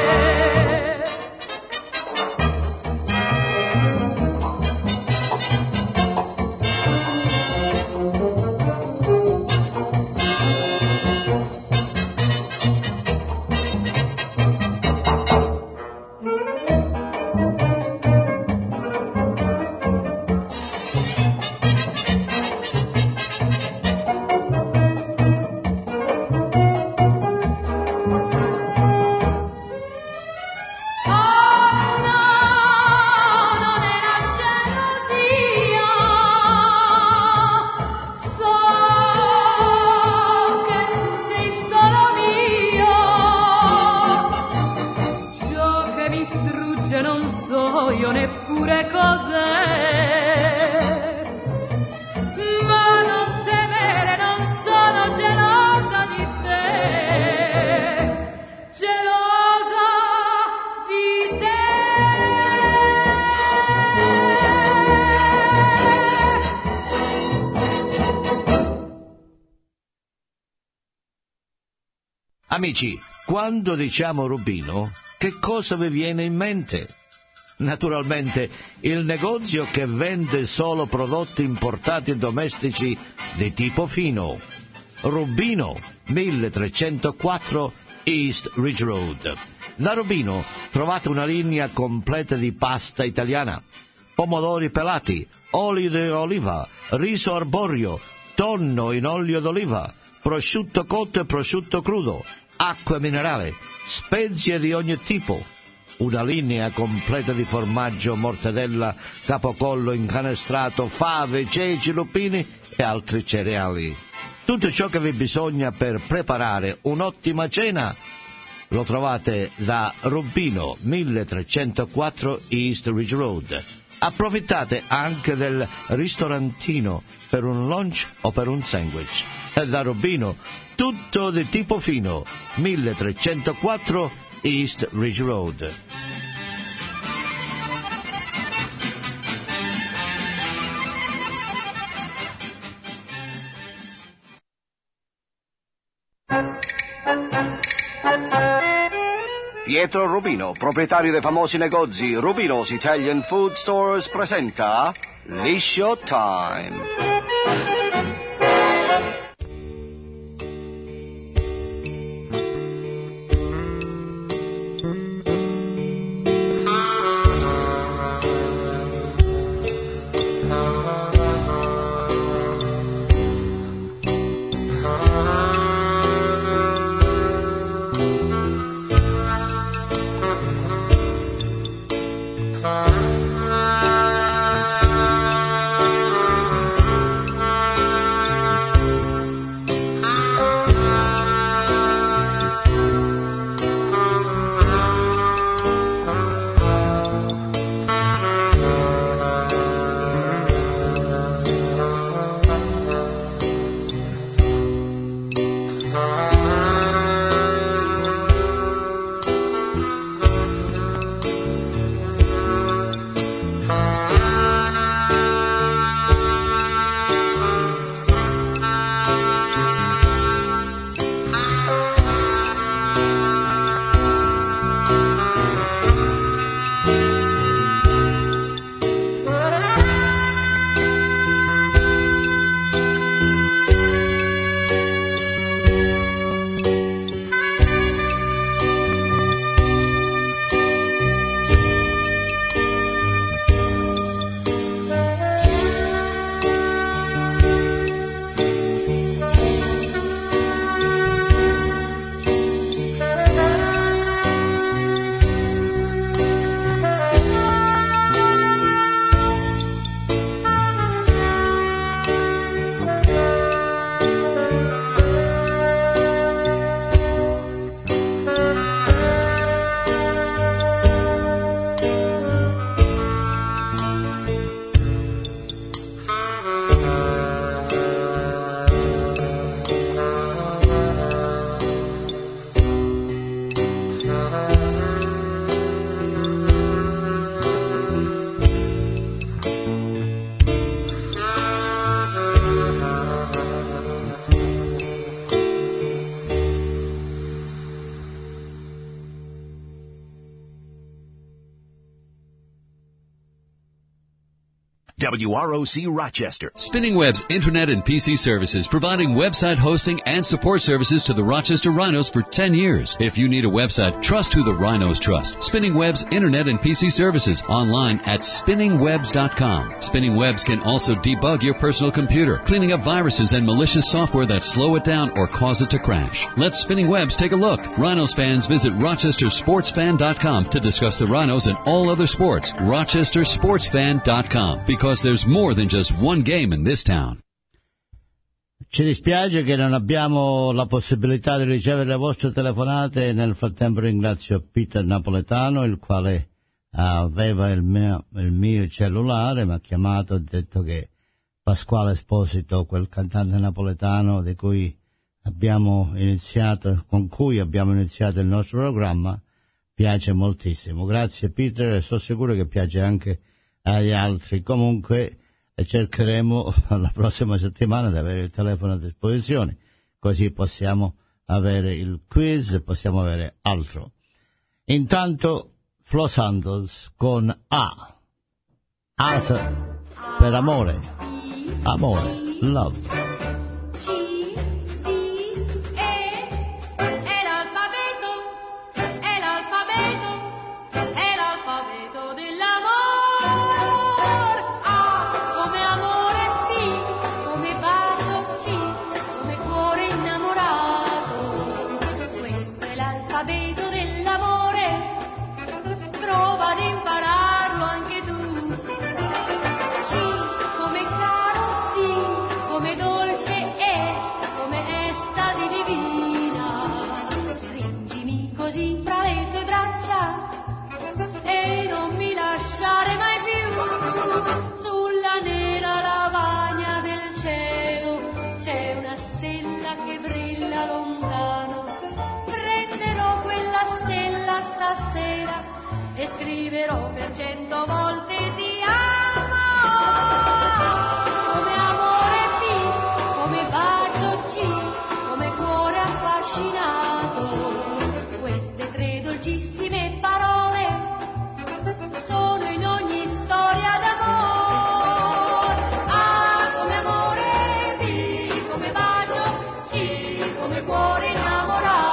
Amici, quando diciamo Rubino, che cosa vi viene in mente? Naturalmente il negozio che vende solo prodotti importati e domestici di tipo fino. Rubino, 1304 East Ridge Road. Da Rubino trovate una linea completa di pasta italiana, pomodori pelati, olio di oliva, riso arborio, tonno in olio d'oliva, prosciutto cotto e prosciutto crudo, acqua minerale, spezie di ogni tipo, una linea completa di formaggio, mortadella, capocollo incanestrato, fave, ceci, lupini e altri cereali. Tutto ciò che vi bisogna per preparare un'ottima cena lo trovate da Rubino, 1304 East Ridge Road. Approfittate anche del ristorantino per un lunch o per un sandwich. E da Rubino, tutto di tipo fino, 1304 East Ridge Road. Pietro Rubino, proprietario dei famosi negozi Rubino's Italian Food Stores, presenta Liscio Time. WROC Rochester. Spinning Web's Internet and PC services, providing website hosting and support services to the Rochester Rhinos for 10 years. If you need a website, trust who the Rhinos trust. Spinning Web's Internet and PC services, online at spinningwebs.com. Spinning Webs can also debug your personal computer, cleaning up viruses and malicious software that slow it down or cause it to crash. Let Spinning Webs take a look. Rhinos fans visit rochestersportsfan.com to discuss the Rhinos and all other sports. rochestersportsfan.com, because there's more than just one game in this town. Ci dispiace che non abbiamo la possibilità di ricevere le vostre telefonate. Nel frattempo ringrazio Peter Napoletano, il quale aveva il mio cellulare, mi ha chiamato e ha detto che Pasquale Esposito, quel cantante napoletano con cui abbiamo iniziato il nostro programma, piace moltissimo. Grazie Peter, e sono sicuro che piace anche agli altri. Comunque cercheremo la prossima settimana di avere il telefono a disposizione, così possiamo avere il quiz, possiamo avere altro. Intanto Flo Santos con A. Asa per amore. Amore, love. E scriverò per 100 volte ti amo, come amore P, come bacio C, come cuore affascinato. Queste 3 dolcissime parole sono in ogni storia d'amore. A come amore B, come bacio C, come cuore innamorato.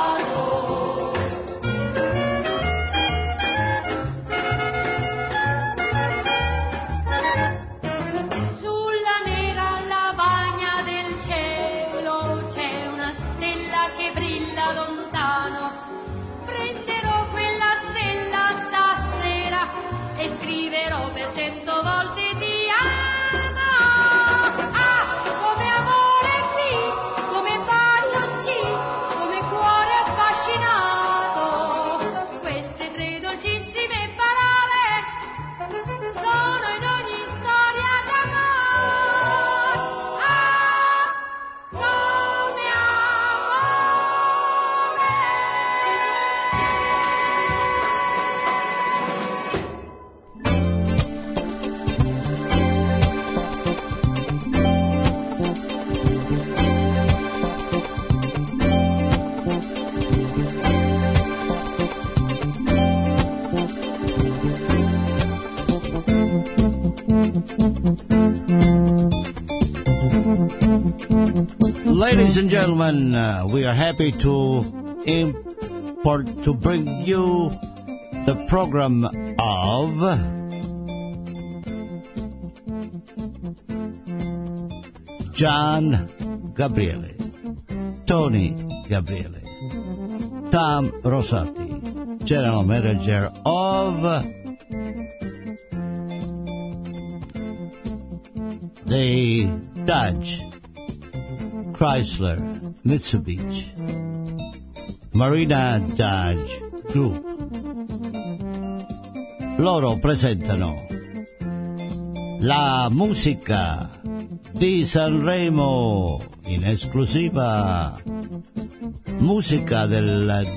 Scriverò per 100 volte ti amo. A come amore B, come bacio C, come cuore affascinato. Queste 3 dolcissime parole sono in ogni storia d'amore. A come Ladies and gentlemen, we are happy to bring you the program of John Gabriele, Tony Gabriele, Tom Rosati, General Manager of the Dodge, Chrysler, Mitsubishi, Marina Dodge Group. Loro presentano la musica di Sanremo in esclusiva, musica del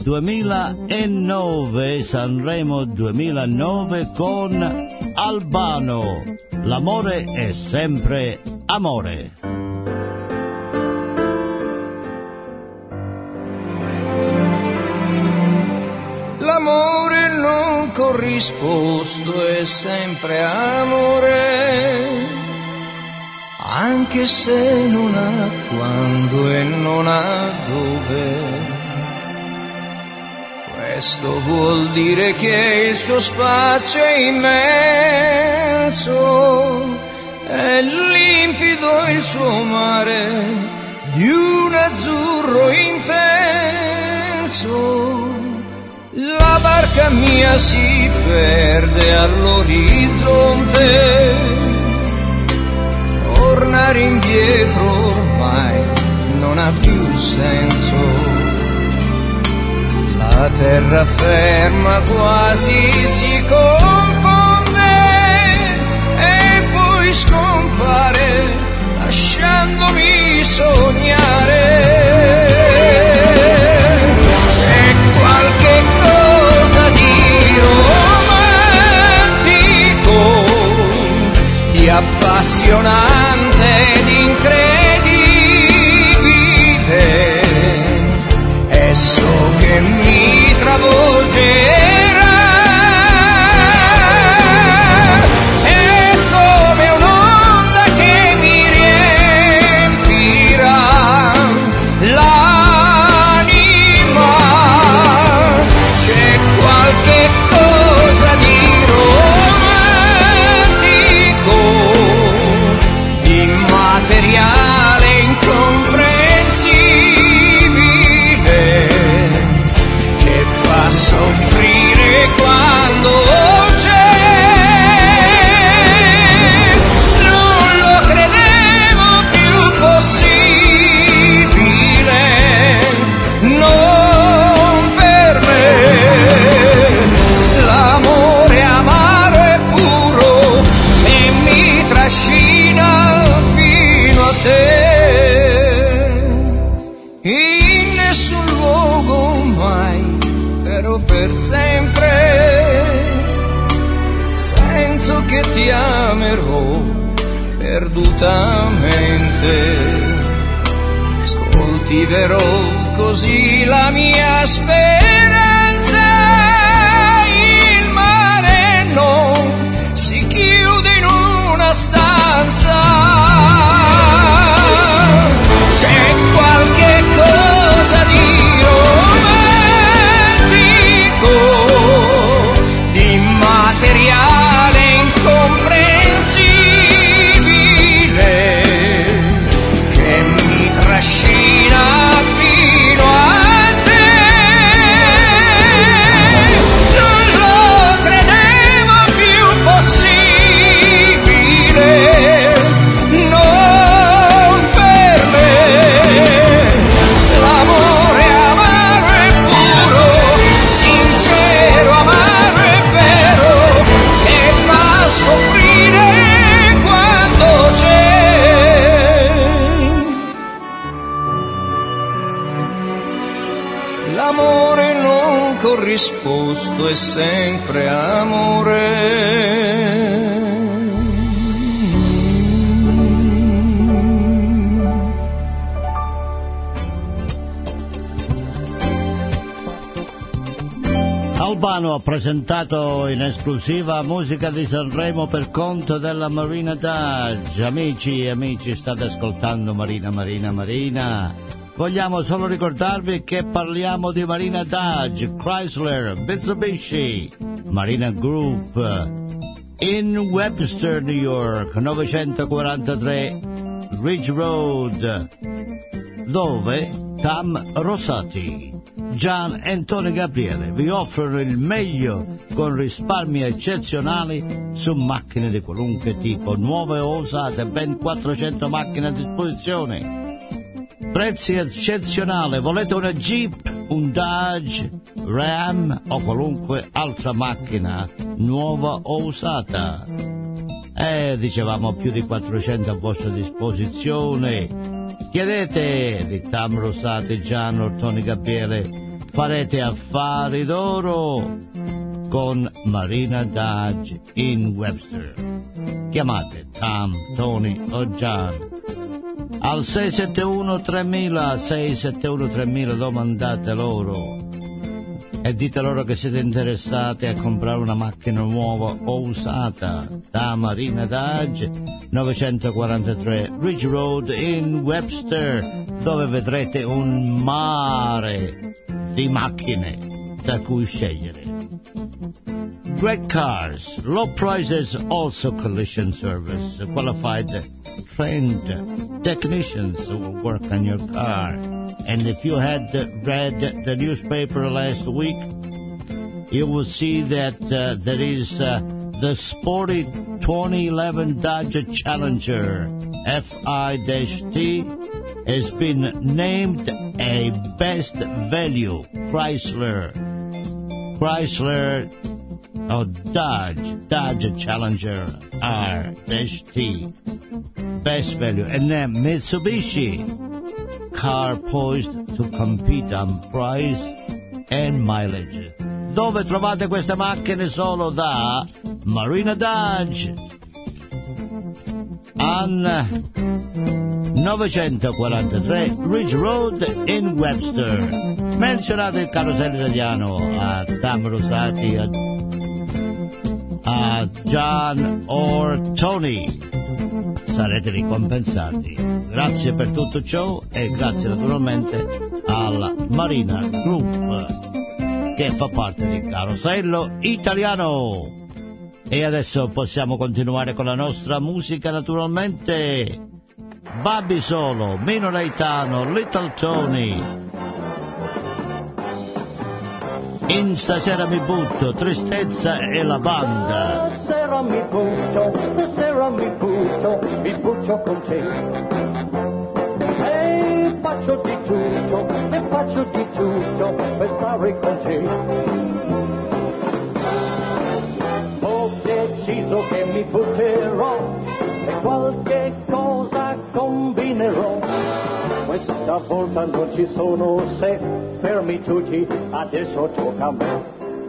2009, Sanremo 2009 con Albano. L'amore è sempre amore. L'amore non corrisposto è sempre amore, anche se non ha quando e non ha dove. Questo vuol dire che il suo spazio è immenso, è limpido il suo mare di un azzurro intenso. La barca mia si perde all'orizzonte, tornare indietro ormai non ha più senso. La terraferma quasi si confonde e poi scompare lasciandomi sognare. C'è qualche cosa di romantico, di appassionante, di incredibile, per sempre. Sento che ti amerò perdutamente, coltiverò così la mia speranza. Il mare non si chiude in una stanza, c'è qualche cosa di romantico, di materiale incomprensibile, che mi trascina fino a te. Non lo credevo più possibile, non per me. L'amore amaro e puro, sincero, amaro e vero, che fa soffrire quando c'è. L'amore non corrisposto è sempre amore. Albano ha presentato in esclusiva musica di Sanremo per conto della Marina Dodge. Amici e amici, state ascoltando Marina. Vogliamo solo ricordarvi che parliamo di Marina Dodge, Chrysler, Mitsubishi, Marina Group, in Webster, New York, 943 Ridge Road, dove Tam Rosati, Gian e Tony Gabriele vi offrono il meglio con risparmi eccezionali su macchine di qualunque tipo, nuove o usate, ben 400 macchine a disposizione. Prezzi eccezionali, volete una Jeep, un Dodge, Ram o qualunque altra macchina, nuova o usata? Dicevamo più di 400 a vostra disposizione. Chiedete di Tam Rosati, Gian, Tony Gabriele, farete affari d'oro con Marina Dodge in Webster. Chiamate Tam, Tony o Gian al 671-3000, domandate loro e dite loro che siete interessati a comprare una macchina nuova o usata da Marina Dodge, 943 Ridge Road in Webster, dove vedrete un mare di macchine da cui scegliere. Great cars, low prices, also collision service, qualified, trained technicians who will work on your car. And if you had read the newspaper last week, you will see that there is the sporty 2011 Dodge Challenger FI-T has been named a best value Chrysler Dodge Challenger R-T best value, and then Mitsubishi car poised to compete on price and mileage. Dove trovate queste macchine? Solo da Marina Dodge on 943 Ridge Road in Webster. Menzionate il carosello italiano a Tam Rosati, a Gian or Tony, sarete ricompensati. Grazie per tutto ciò e grazie naturalmente alla Marina Group che fa parte di Carosello Italiano. E adesso possiamo continuare con la nostra musica naturalmente. Babbi Solo, Mino Reitano, Little Tony. In Stasera mi butto, Tristezza e la banda. Stasera mi butto con te. E faccio di tutto per stare con te. Ho deciso che mi butterò e qualche cosa combinerò. Questa volta non ci sono se, fermi tutti, adesso tocca a me.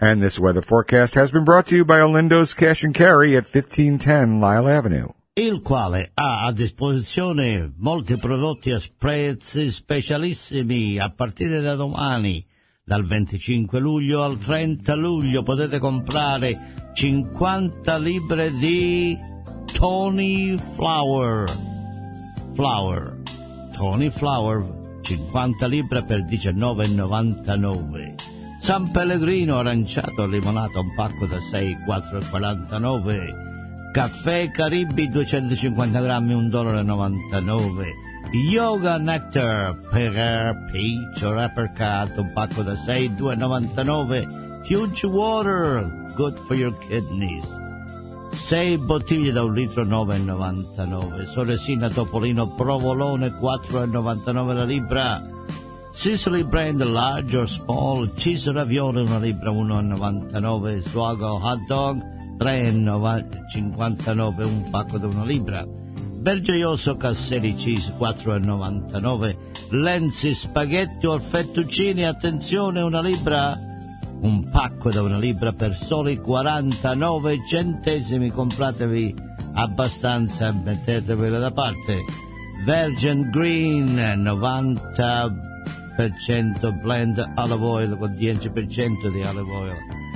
And this weather forecast has been brought to you by Olindo's Cash and Carry at 1510 Lyle Avenue. Il quale ha a disposizione molti prodotti a prezzi specialissimi a partire da domani. Dal 25 luglio al 30 luglio potete comprare 50 libbre di Tony Flower. Tony Flower, 50 libbre per $19,99. San Pellegrino aranciato limonato, un pacco da 6, $4,49. Caffè Caribbi 250 grammi, $1,99. Yoga Nectar per Peach o Apricot, un pacco da 6, $2,99. Huge Water, good for your kidneys. 6 bottiglie da 1 litro, $9,99. Soresina Topolino Provolone, $4,99 la libra. Sicily Brand Large or Small, cheese ravioli 1 libra, $1,99. Swago Hot Dog, $3,59, un pacco da 1 libra. Bergioioso Casseri Cheese, $4,99. Lenzi Spaghetti o Fettuccini, attenzione, 1 libra, un pacco da 1 libra per soli 49 centesimi. Compratevi abbastanza e mettetevelo da parte. Virgin Green 90% blend olive oil con 10% di olive oil.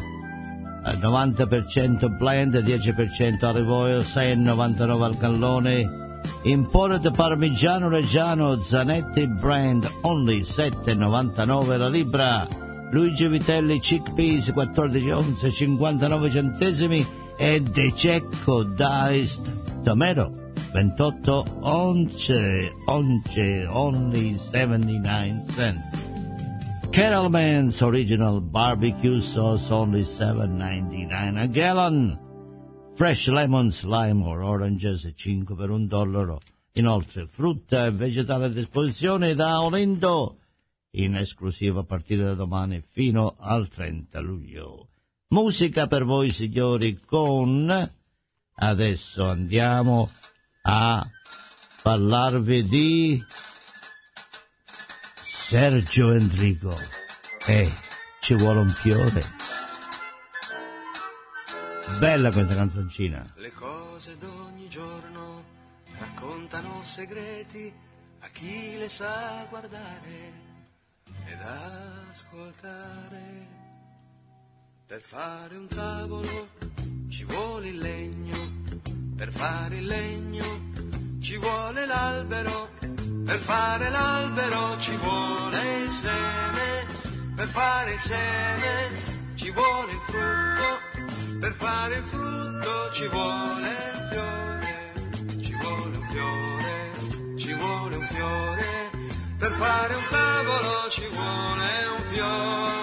90% blend, 10% olive oil, $6,99 al gallone. Imported Parmigiano Reggiano Zanetti Brand, only $7,99 la libra. Luigi Vitelli Chickpeas 14 onze 59 centesimi e De Cecco Diced Tomato 28 once, only 79 cents. Cattleman's Original Barbecue Sauce, only $7.99 a gallon. Fresh lemons, lime or oranges, 5 per $1. Inoltre frutta e vegetale a disposizione da Olindo, in esclusiva a partire da domani fino al 30 luglio. Musica per voi signori con... Adesso andiamo a parlarvi di Sergio Endrigo. Ci vuole un fiore. Bella questa canzoncina. Le cose d'ogni giorno raccontano segreti a chi le sa guardare ed ascoltare. Per fare un tavolo ci vuole il legno, per fare il legno ci vuole l'albero, per fare l'albero ci vuole il seme, per fare il seme ci vuole il frutto, per fare il frutto ci vuole il fiore, ci vuole un fiore, ci vuole un fiore, per fare un tavolo ci vuole un fiore.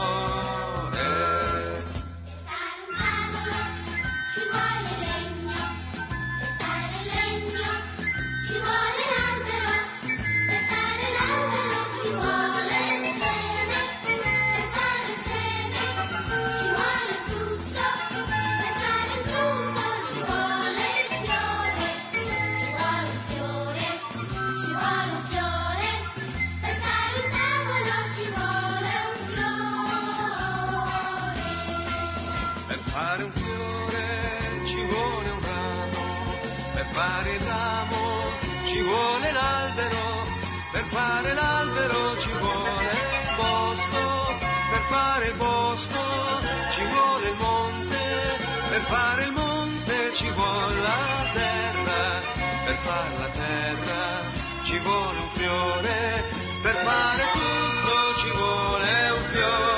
fare il ramo ci vuole l'albero, per fare l'albero ci vuole il bosco, per fare il bosco ci vuole il monte, per fare il monte ci vuole la terra, per fare la terra ci vuole un fiore, per fare tutto ci vuole un fiore.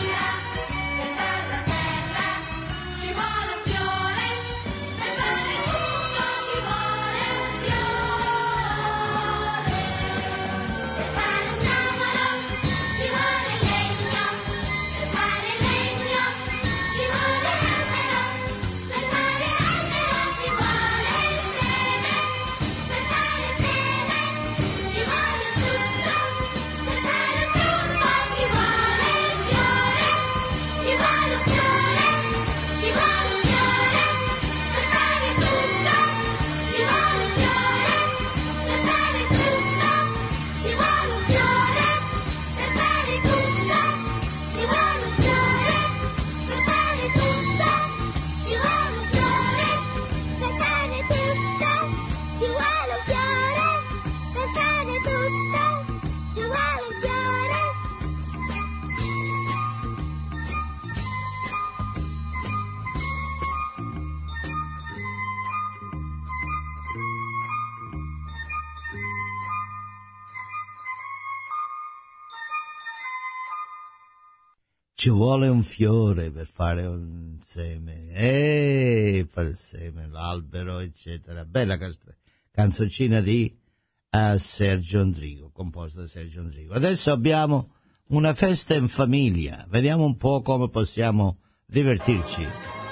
Per fare ci vuole un fiore per fare un seme, per il seme, l'albero, eccetera. Bella canzoncina di Sergio Endrigo, composta da Sergio Endrigo. Adesso abbiamo una festa in famiglia, vediamo un po' come possiamo divertirci.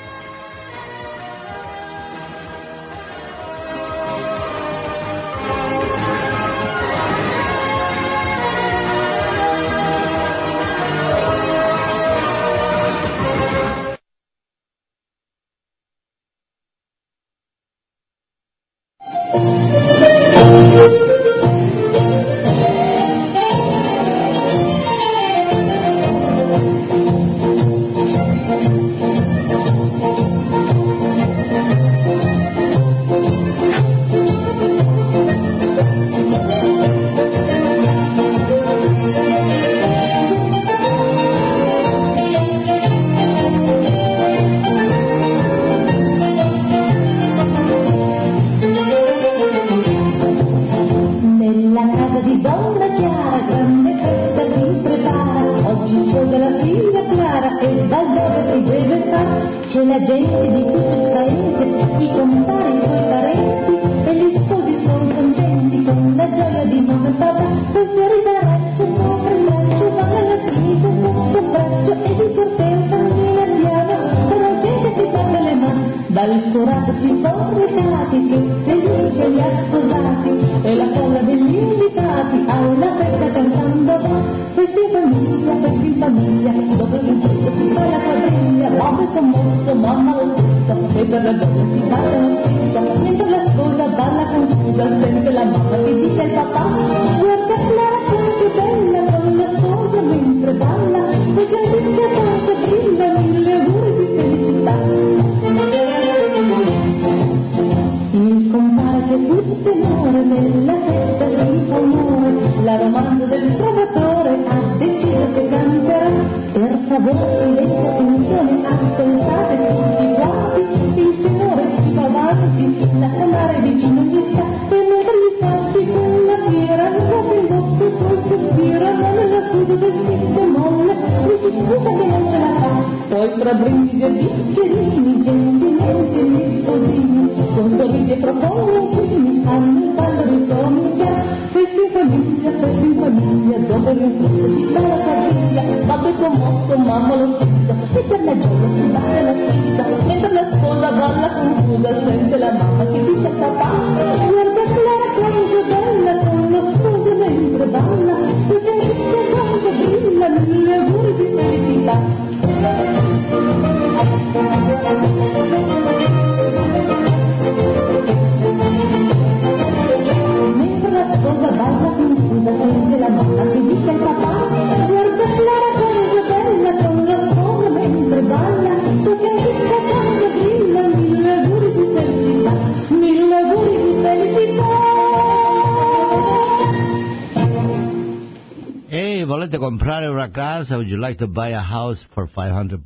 Would you like to buy a house for $500?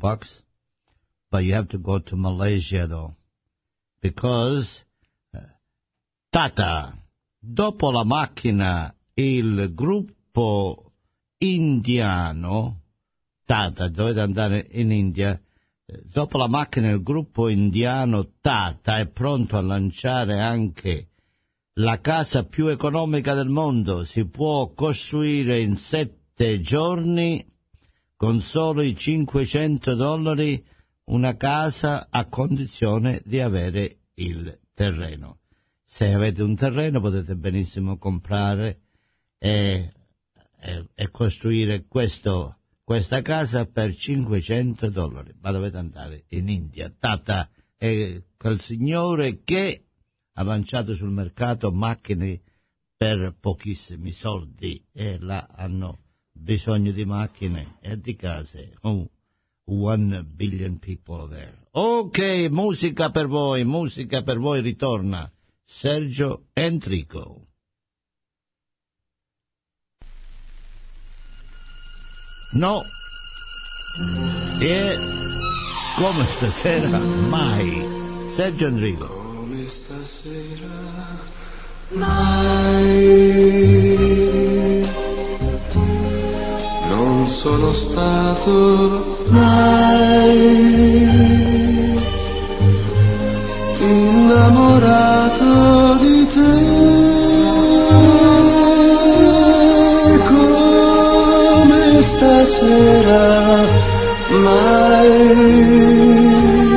But you have to go to Malaysia though, because Tata, dopo la macchina, il gruppo indiano, Tata, dovete andare in India, dopo la macchina il gruppo indiano Tata è pronto a lanciare anche la casa più economica del mondo. Si può costruire in 7 giorni con solo i $500 una casa a condizione di avere il terreno. Se avete un terreno potete benissimo comprare e costruire questa casa per $500, ma dovete andare in India. Tata è quel signore che ha lanciato sul mercato macchine per pochissimi soldi e là hanno bisogno di macchine e di case. 1 billion people there. Ok, musica per voi, ritorna Sergio Endrigo. No, e come stasera mai Sergio Endrigo. Come stasera mai. Non sono sono stato mai innamorato di te come stasera, mai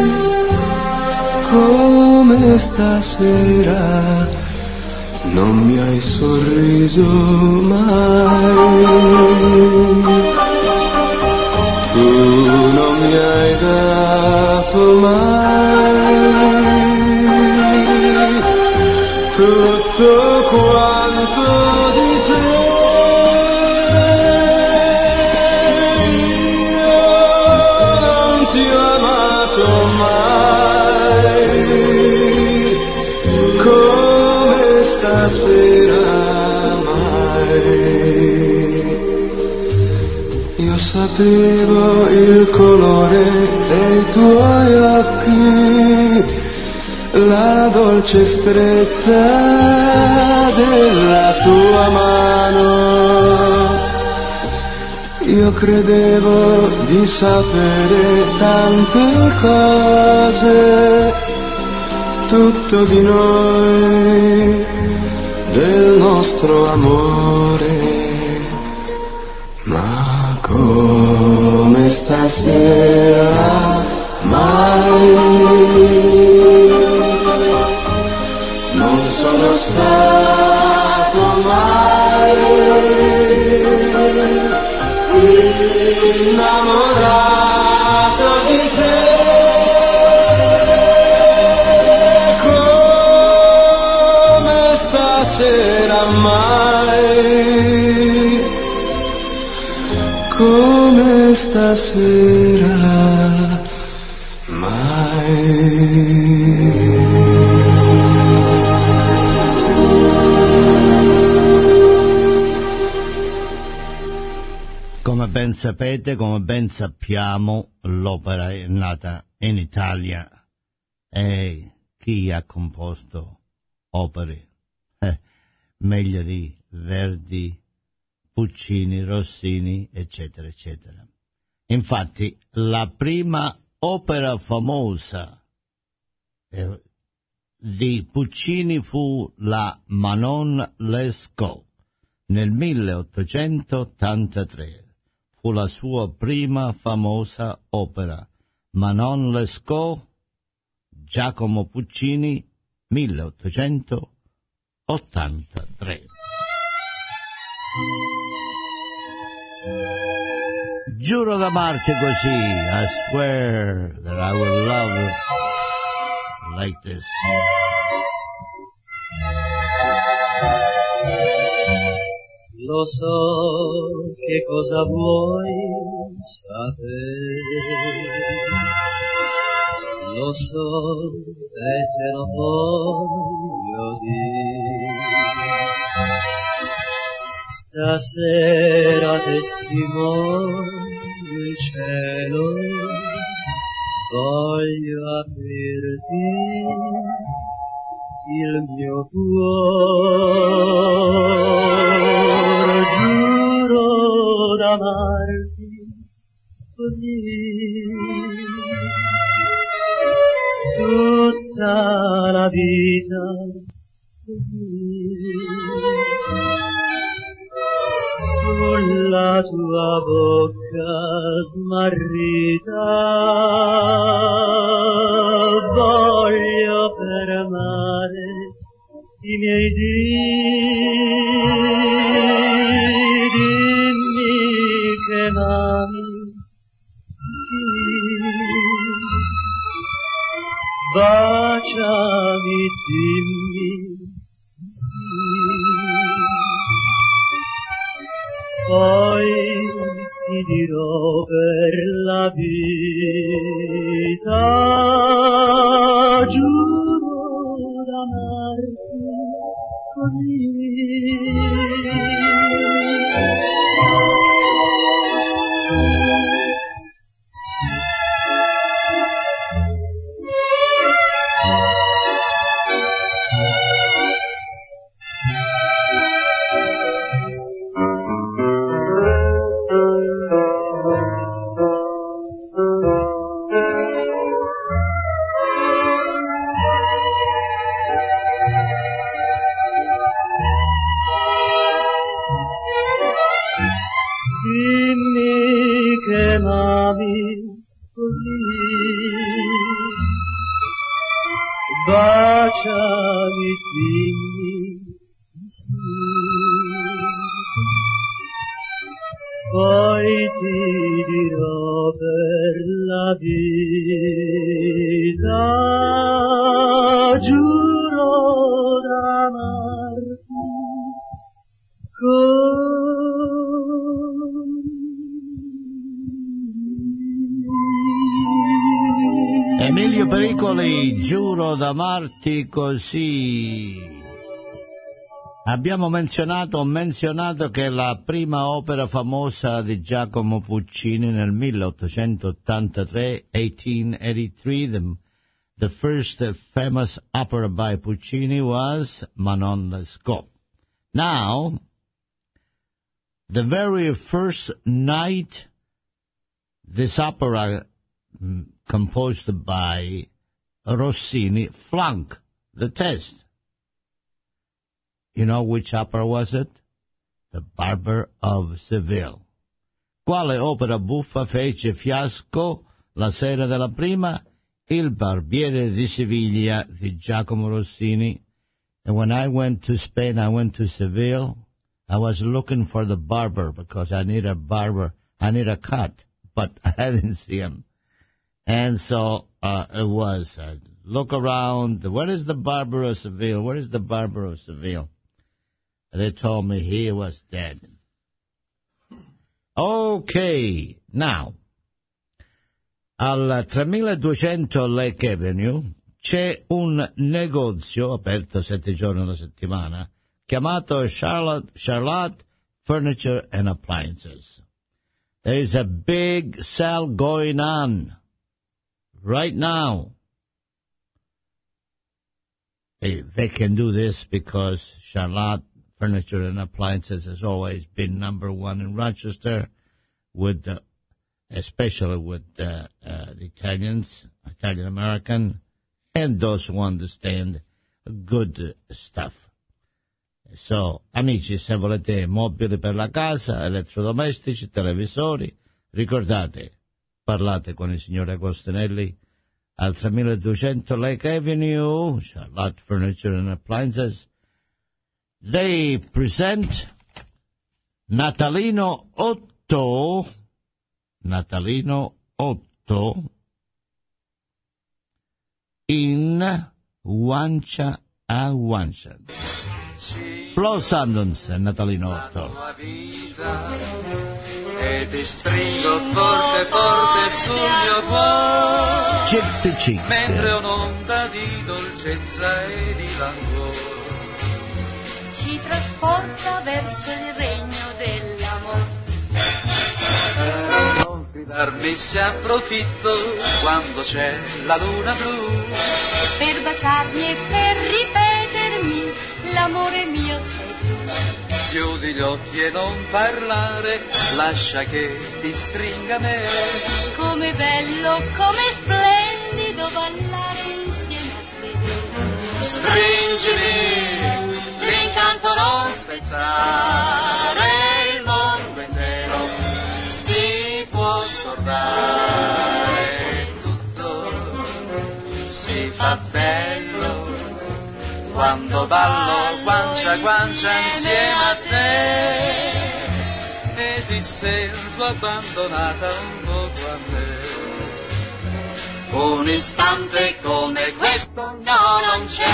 come stasera. Non mi hai sorriso mai, tu non mi hai dato mai tutto quanto di te. Io non ti ho amato mai come stasera, mai. Io sapevo il colore dei tuoi occhi, la dolce stretta della tua mano. Io credevo di sapere tante cose, tutto di noi, del nostro amore, ma come stasera mai non sono stato mai innamorato di te come stasera, mai come stasera, mai. Come ben sapete, come ben sappiamo, l'opera è nata in Italia e chi ha composto opere meglio di Verdi, Puccini, Rossini, eccetera, eccetera. Infatti, la prima opera famosa di Puccini fu la Manon Lescaut nel 1883. Fu la sua prima famosa opera, Manon Lescaut, Giacomo Puccini, 1883. Giuro d'amarti così, I swear that I will love you like this. Lo so che cosa vuoi sapere, lo so e te lo voglio dire. Stasera testimonia il cielo, voglio aprirti il mio cuore, giuro d'amarti così tutta la vita, così sulla tua bocca smarrita voglio fermare i miei dì. Dimmi che m'ami così, baciami, dimmi sì. Poi ti dirò per la vita, giuro d'amarti così. dimmi sì. Poi ti dirò per la vita, giuro d'amarti Emilio Pericoli, giuro d'amarti così. Abbiamo menzionato che la prima opera famosa di Giacomo Puccini nel 1883, the first famous opera by Puccini was Manon Lescaut. Now, the very first night this opera composed by Rossini flunked the test. You know which opera was it? The Barber of Seville. Quale opera buffa fece fiasco la sera della prima? Il Barbiere di Siviglia di Giacomo Rossini. And when I went to Spain, I went to Seville. I was looking for the barber because I need a barber. I need a cut, but I didn't see him. And so it was, look around. Where is the Barber of Seville? Where is the Barber of Seville? They told me he was dead. Okay, now, al 3200 Lake Avenue c'è un negozio aperto 7 giorni alla settimana chiamato Charlotte Furniture and Appliances. There is a big sale going on right now. They can do this because Charlotte Furniture and Appliances has always been number one in Rochester, with especially with the Italians, Italian American, and those who understand good stuff. So, amici, se volete mobili per la casa, elettrodomestici, televisori, ricordate, parlate con il signore Agostinelli al 3200 Lake Avenue, Charlotte Furniture and Appliances. They present Natalino 8 in Guancia a Guancia. Flo Sandons e Natalino 8. E ti stringo forte forte sul mio cuore, Cic. mentre un'onda di dolcezza e di languore ci trasporta verso il regno dell'amore. Non fidarmi se approfitto quando c'è la luna blu, Per baciarmi e per ripetermi l'amore mio sei tu. chiudi gli occhi e non parlare, lascia che ti stringa me. Come bello, come splendido ballare insieme a te. Stringimi, l'incanto non spezzare, il mondo intero si può scordare. Tutto si fa bello quando ballo guancia a guancia insieme a te, e ti sento abbandonata un poco a me. Un istante come questo no, non c'è.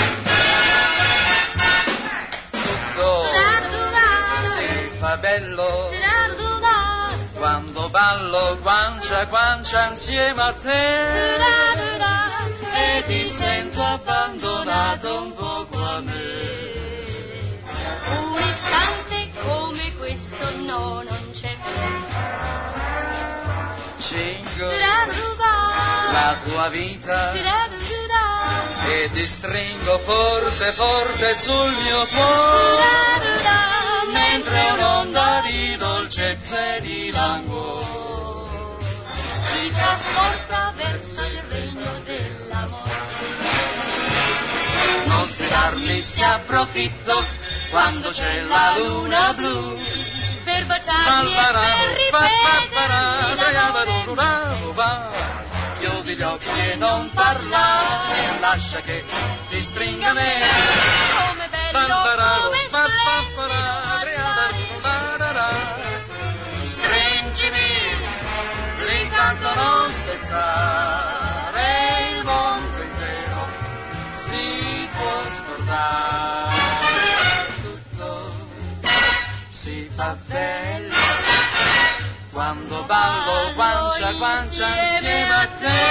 Tutto si fa bello quando ballo guancia a guancia insieme a te, e ti sento abbandonato un poco a me. Un istante come questo no, non c'è. Cingo la tua vita e ti stringo forte forte sul mio cuore, mentre un'onda di dolcezza e di languore ci trasporta verso il regno dell'amore. Non sfidarmi se approfitto quando c'è la luna blu, Per baciarmi e per ripetermi l'amore mio. chiudi gli occhi e non parlare, lascia che ti stringa me. Come bello, come stringimi, l'incanto non spezzare, il mondo intero si può scordare, tutto si fa bello quando ballo guancia a guancia insieme a te,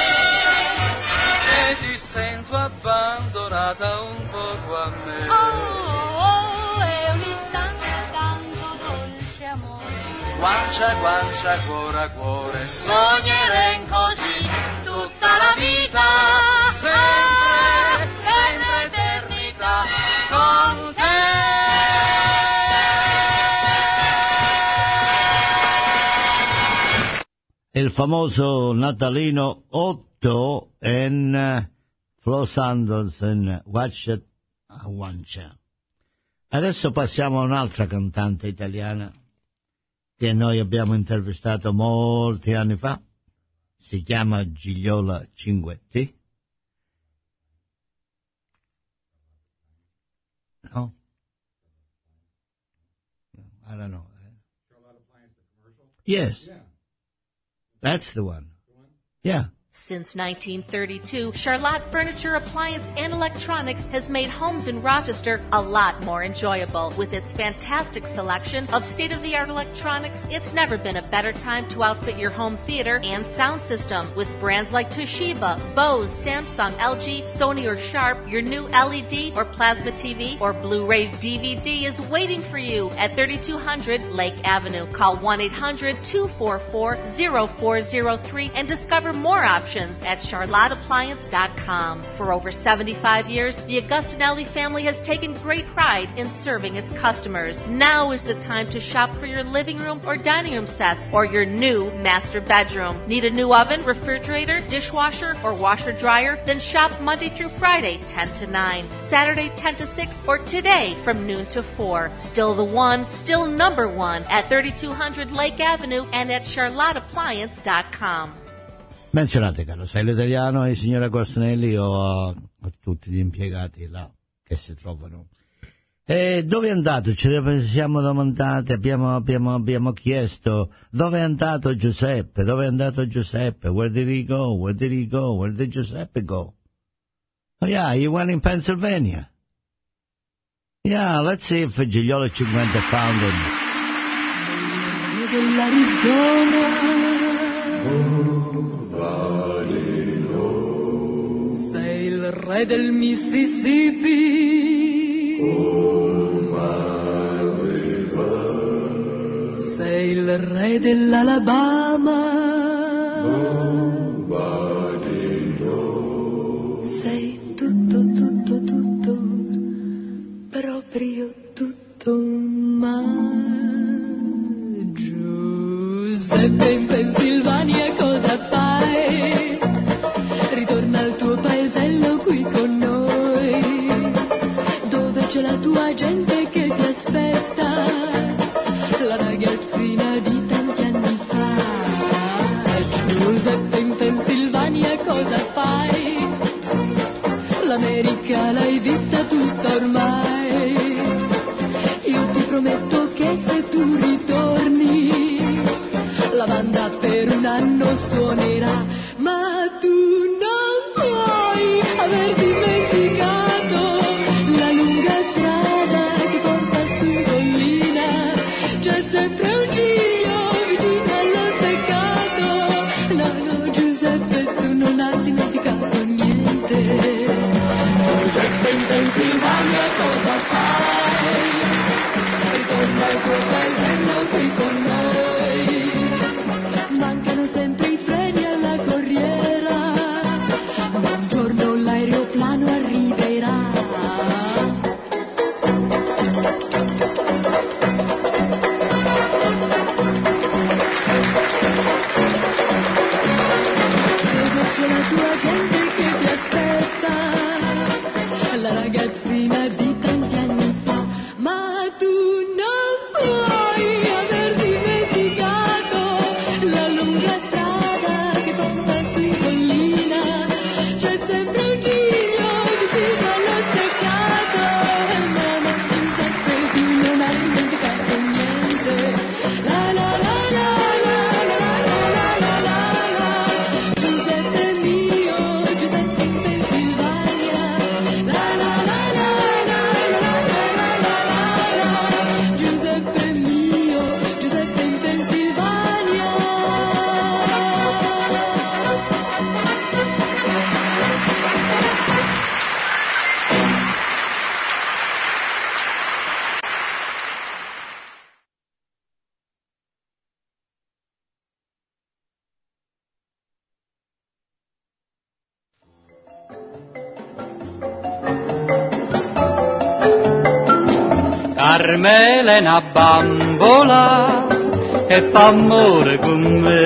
e ti sento abbandonata un poco a me. è un istante tanto dolce amore. Guancia a guancia, cuore a cuore, sogneremo così tutta la vita, sempre, sempre eternità con te. Il famoso natalino 8 in Flo Sanderson, Guancia a guancia. Adesso passiamo a un'altra cantante italiana che noi abbiamo intervistato molti anni fa. Si chiama Gigliola Cinquetti. No? I don't know. Yes. That's the one. Yeah. Since 1932, Charlotte Furniture, Appliance, and Electronics has made homes in Rochester a lot more enjoyable. With its fantastic selection of state-of-the-art electronics, it's never been a better time to outfit your home theater and sound system. With brands like Toshiba, Bose, Samsung, LG, Sony, or Sharp, your new LED or plasma TV or Blu-ray DVD is waiting for you at 3200 Lake Avenue. Call 1-800-244-0403 and discover more options at charlotteappliance.com. For over 75 years, the Augustinelli family has taken great pride in serving its customers. Now is the time to shop for your living room or dining room sets or your new master bedroom. Need a new oven, refrigerator, dishwasher, or washer dryer? Then shop Monday through Friday, 10 to 9, Saturday, 10 to 6, or today from noon to 4. Still the one, still number one at 3200 Lake Avenue and at charlotteappliance.com. Menzionate Carosello Italiano e signora Agostinelli o a tutti gli impiegati là che si trovano. E dove è andato? Ci siamo domandati, abbiamo chiesto dove è andato Giuseppe? Dove è andato Giuseppe? Where did he go? Where did he go? Where did Giuseppe go? Oh yeah, he went in Pennsylvania. Yeah, let's see if Gigliola Cinquetti found him. Sei il re del Mississippi, sei il re dell'Alabama, sei tutto, tutto, tutto, proprio tutto, ma Giuseppe in Pennsylvania cosa fai? Ritorna al tuo paesello qui con noi, dove c'è la tua gente che ti aspetta, la ragazzina di tanti anni fa. Giuseppe in Pennsylvania cosa fai? L'America l'hai vista tutta ormai, io ti prometto che se tu ritorni la banda per un anno suonerà, ma tu non puoi aver dimenticato la lunga strada che porta su in collina, c'è sempre un giglio vicino allo steccato. No, no, Giuseppe, tu non hai dimenticato niente. Giuseppe in Pennsylvania cosa fai? Ritorna al tuo paesello qui con noi, mancano sempre i freni Carmela è una bambola e fa amore con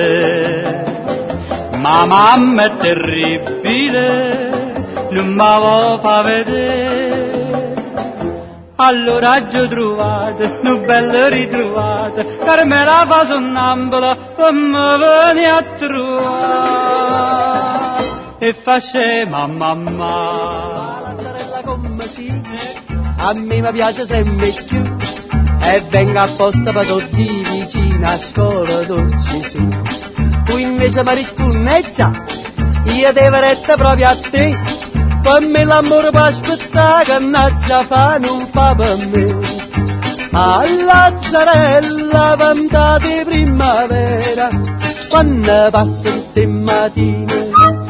me, ma mamma è terribile, non mi fa vedere. Allora ho trovato, un bello ritrovato, Carmela fa sonnambola, e mi viene a trovare, e fa scema mamma. Lazzarella come si, a me mi piace sempre più, e venga apposta per tutti vicini a scuola dolci su. Tu invece mi risponneggia, io devo retta proprio a te. Per me l'amore può aspettare che nazza fa non fa per me. A Lazzarella vanta di primavera, quando passa tutte mattine,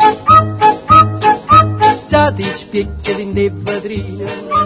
già ti spiecchia in le vetrine.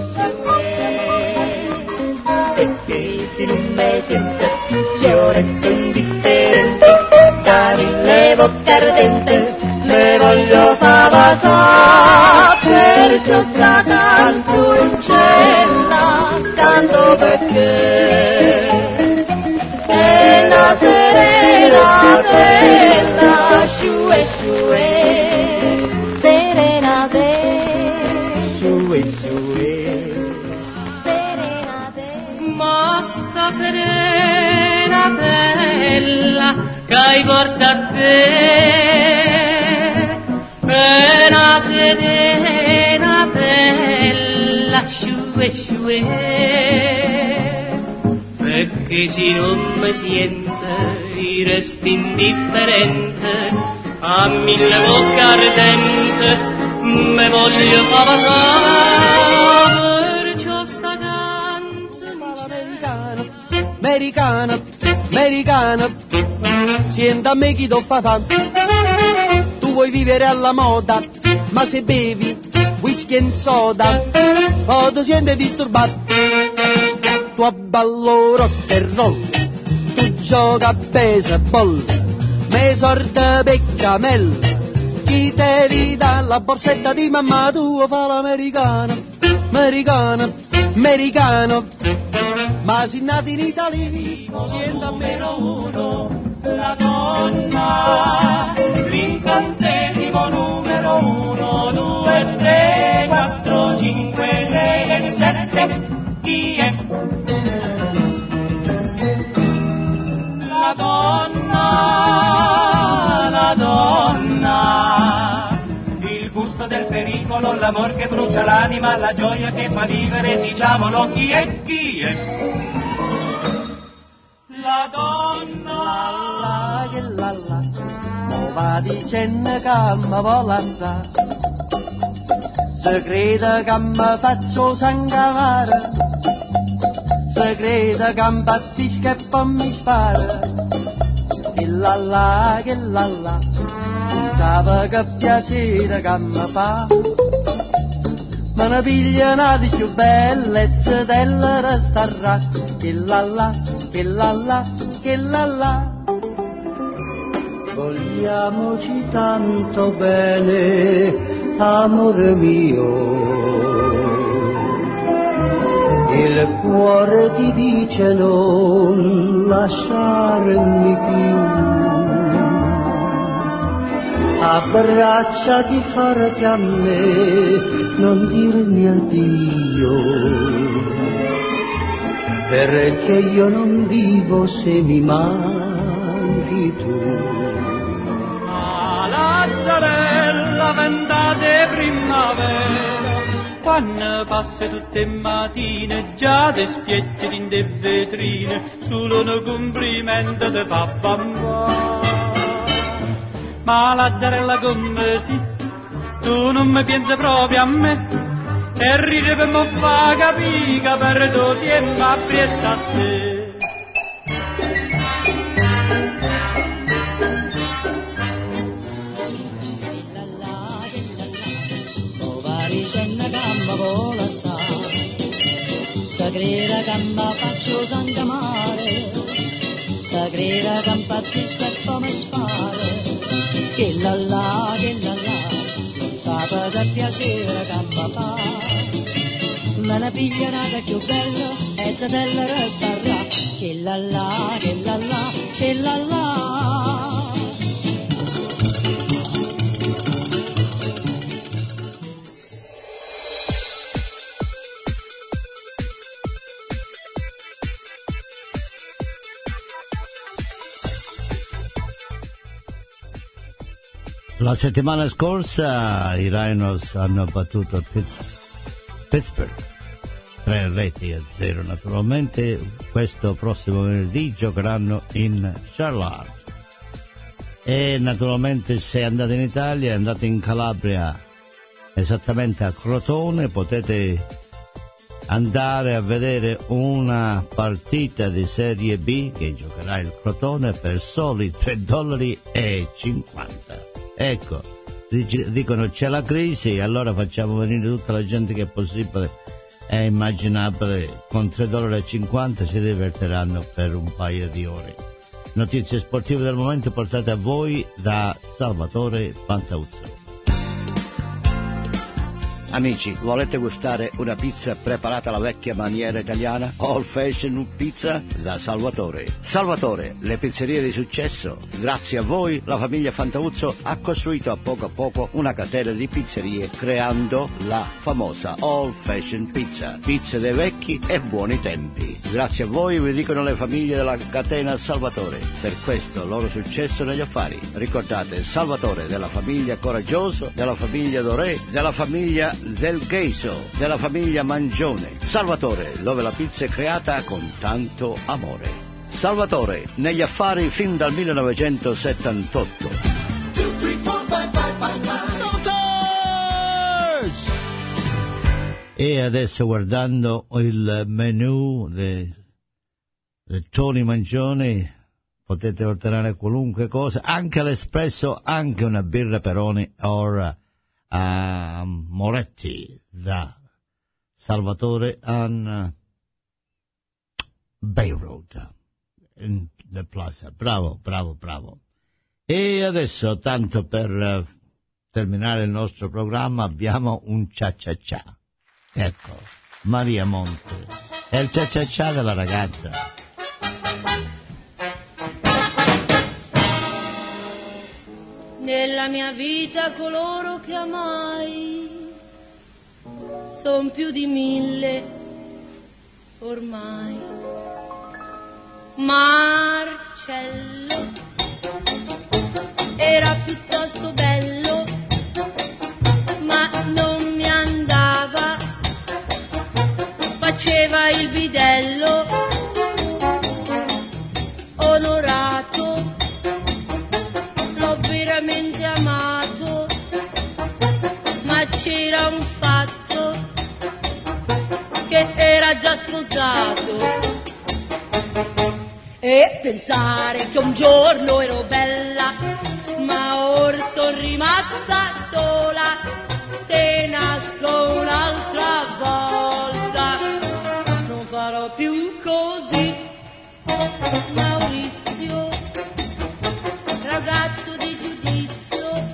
Perché se non mi sente, io resto indifferente, da mille bocche ardente, me voglio fa passare, perciò sta canzoncella canto perché è una serena bella, shue shue, serena bella, Shue shue, serena bella. Ma sta serena bella che hai porta a te, è una serena bella, shue shue, perché se non mi siente resti indifferente, a mille bocche ardente me voglio fa passare, perciò sta canzone americana, americana, senta a me chi do fa fa. Tu vuoi vivere alla moda, ma se bevi whisky e soda, o ti senti disturbato. Tu abballo rock and roll, tu gioca a baseball, me sorte beccamel, chi te ridà la borsetta di mamma tua fa l'americana, americana, americano, ma si nati in Italia, sienta almeno uno, la donna, l'incantesimo numero 1, 2, 3, 4, 5, 6 e 7, chi è? La donna, il gusto del pericolo, l'amor che brucia l'anima, la gioia che fa vivere, diciamolo, chi è, chi è? La donna, che la, va dicendo che mi vuole andare, se crede che mi faccio sangamare, se crede che mi battisca e poi mi spara, che la, sape che piacere che mi fa, me ne piglia una di più bellezza della restarà, che la, che la. Vogliamoci tanto bene, amore mio, il cuore ti dice non lasciarmi più, abbracciati forte a me, non dirmi addio, perché io non vivo se mi manchi tu. Lazzarella, ventate primavera, quando passi tutte mattine, già ti spieggi in de vetrine, solo un complimento ti fa bambare. Ma Lazzarella come sì, tu non mi pensi proprio a me, e ride per mi fa capire che per tutti e mi appresta a te. Dicendo che mi vola sa, se crede che mi faccio sangamare, se crede che mi battisca e poi mi spara, che la, non sape che piacere che mi fa, me ne piglia una più bella e zatella restarà. Che la la, che la la, che la la. La settimana scorsa i Rhinos hanno battuto Pittsburgh 3-0. Naturalmente questo prossimo venerdì giocheranno in Charlotte. E naturalmente se andate in Italia, andate in Calabria, esattamente a Crotone, potete andare a vedere una partita di Serie B che giocherà il Crotone per soli $3.50. Ecco, dicono c'è la crisi, allora facciamo venire tutta la gente che è possibile e immaginabile, con $3.50 si divertiranno per un paio di ore. Notizie sportive del momento portate a voi da Salvatore Pantauzzo. Amici, volete gustare una pizza preparata alla vecchia maniera italiana? Old Fashion Pizza da Salvatore. Salvatore, le pizzerie di successo. Grazie a voi la famiglia Fantauzzo ha costruito a poco una catena di pizzerie creando la famosa Old Fashion Pizza. Pizze dei vecchi e buoni tempi. Grazie a voi vi dicono le famiglie della catena Salvatore. Per questo loro successo negli affari. Ricordate Salvatore della famiglia Coraggioso, della famiglia Doré, della famiglia del Geiso, della famiglia Mangione. Salvatore, dove la pizza è creata con tanto amore. Salvatore, negli affari fin dal 1978. 2, 3, 4, 5, 5, 5. E adesso guardando il menù di Tony Mangione potete ordinare qualunque cosa, anche l'espresso, anche una birra Peroni ora a Moretti da Salvatore on Bay Road in the Plaza. Bravo. E adesso, tanto per terminare il nostro programma, abbiamo un cia-cia-cia. Ecco, Maria Monte è il cia-cia-cia della ragazza. Nella mia vita coloro che amai son più di 1000 ormai. Marcello era piuttosto bello, ma non mi andava, faceva il bidello, onorato, l'ho veramente amato, ma c'era un fatto, che era già sposato. E pensare che un giorno ero bella, ma ora sono rimasta sola, se nasco un'altra volta non farò più così. Maurizio, ragazzo di giudizio,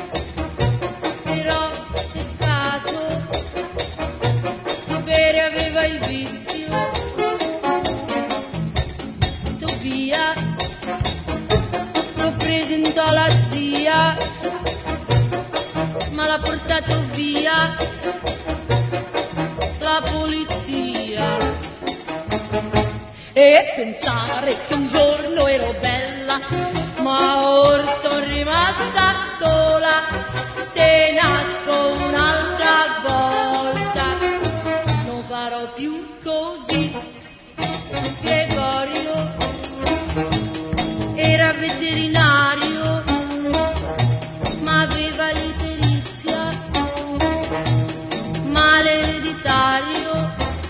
però peccato, di bere aveva il vizio. Tobia lo presentò la zia, ma l'ha portato via la polizia. E pensare che un giorno ero bella, ma ora sono rimasta sola, se nasco un'altra volta non farò più così. Gregorio era veterinario, ma aveva l'iterizia, male ereditario.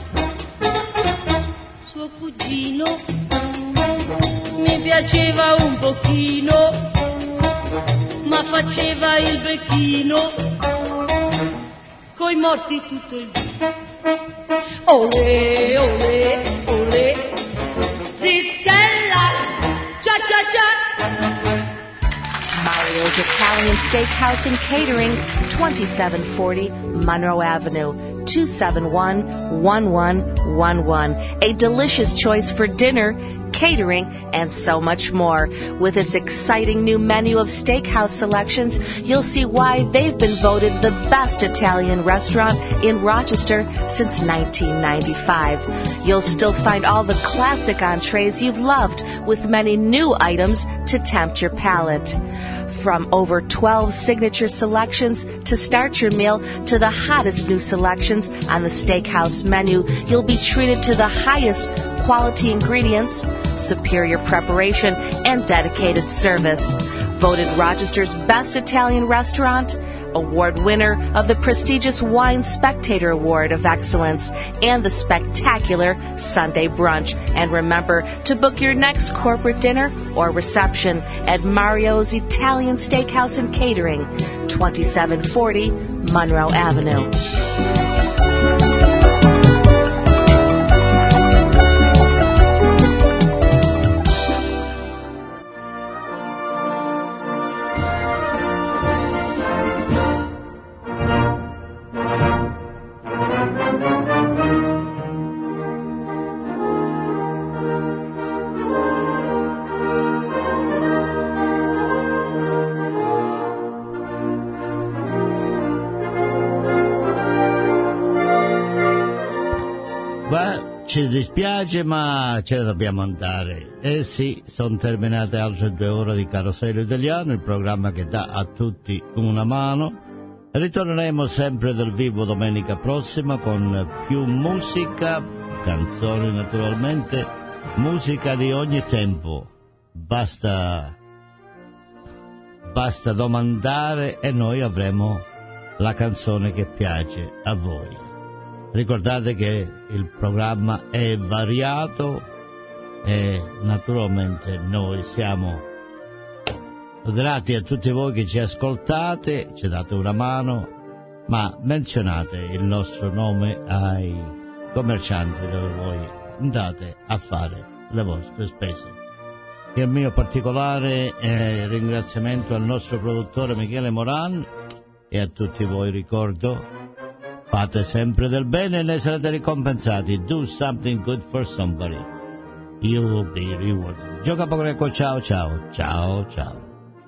Suo cugino mi piaceva un pochino, ma faceva il becchino coi morti tutto il giorno. Olè, olè, olè, zittella, cia cia cia. Mario's Italian Steakhouse and Catering, 2740 Monroe Avenue. 271-1111. A delicious choice for dinner, catering, and so much more. With its exciting new menu of steakhouse selections, you'll see why they've been voted the best Italian restaurant in Rochester since 1995. You'll still find all the classic entrees you've loved, with many new items to tempt your palate. From over 12 signature selections to start your meal to the hottest new selections on the steakhouse menu, you'll be treated to the highest quality ingredients, superior preparation, and dedicated service. Voted Rochester's best Italian restaurant, award winner of the prestigious Wine Spectator Award of Excellence, and the spectacular Sunday Brunch. And remember to book your next corporate dinner or reception at Mario's Italian Steakhouse and Catering, 2740 Monroe Avenue. Ci dispiace, ma ce ne dobbiamo andare. Eh sì, sono terminate altre 2 ore di Carosello Italiano, il programma che dà a tutti una mano. Ritorneremo sempre dal vivo domenica prossima con più musica, canzoni naturalmente, musica di ogni tempo. Basta domandare e noi avremo la canzone che piace a voi. Ricordate che il programma è variato e naturalmente noi siamo grati a tutti voi che ci ascoltate, ci date una mano, ma menzionate il nostro nome ai commercianti dove voi andate a fare le vostre spese. Il mio particolare ringraziamento al nostro produttore Michele Moran e a tutti voi ricordo: fate sempre del bene e ne sarete ricompensati. Do something good for somebody. You will be rewarded. Gio Capogreco, ciao ciao, ciao ciao.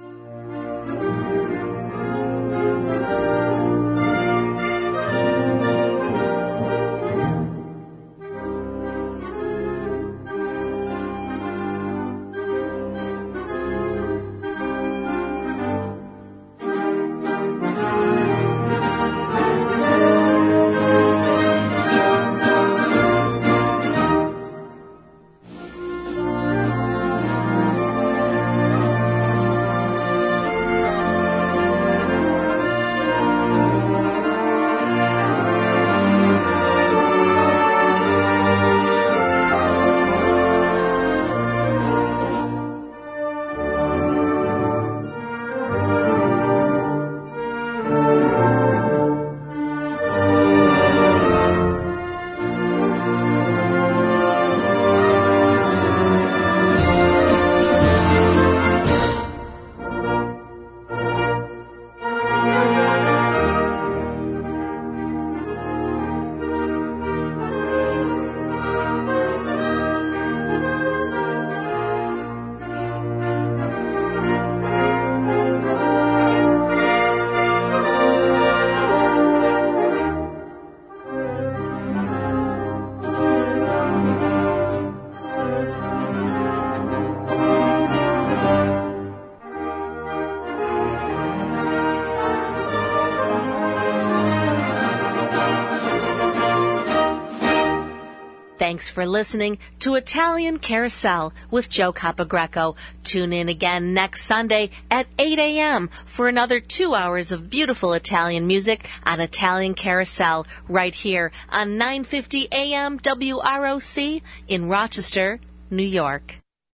Thanks for listening to Italian Carousel with Joe Capogreco. Tune in again next Sunday at 8 a.m. for another 2 hours of beautiful Italian music on Italian Carousel right here on 950 AM WROC in Rochester, New York.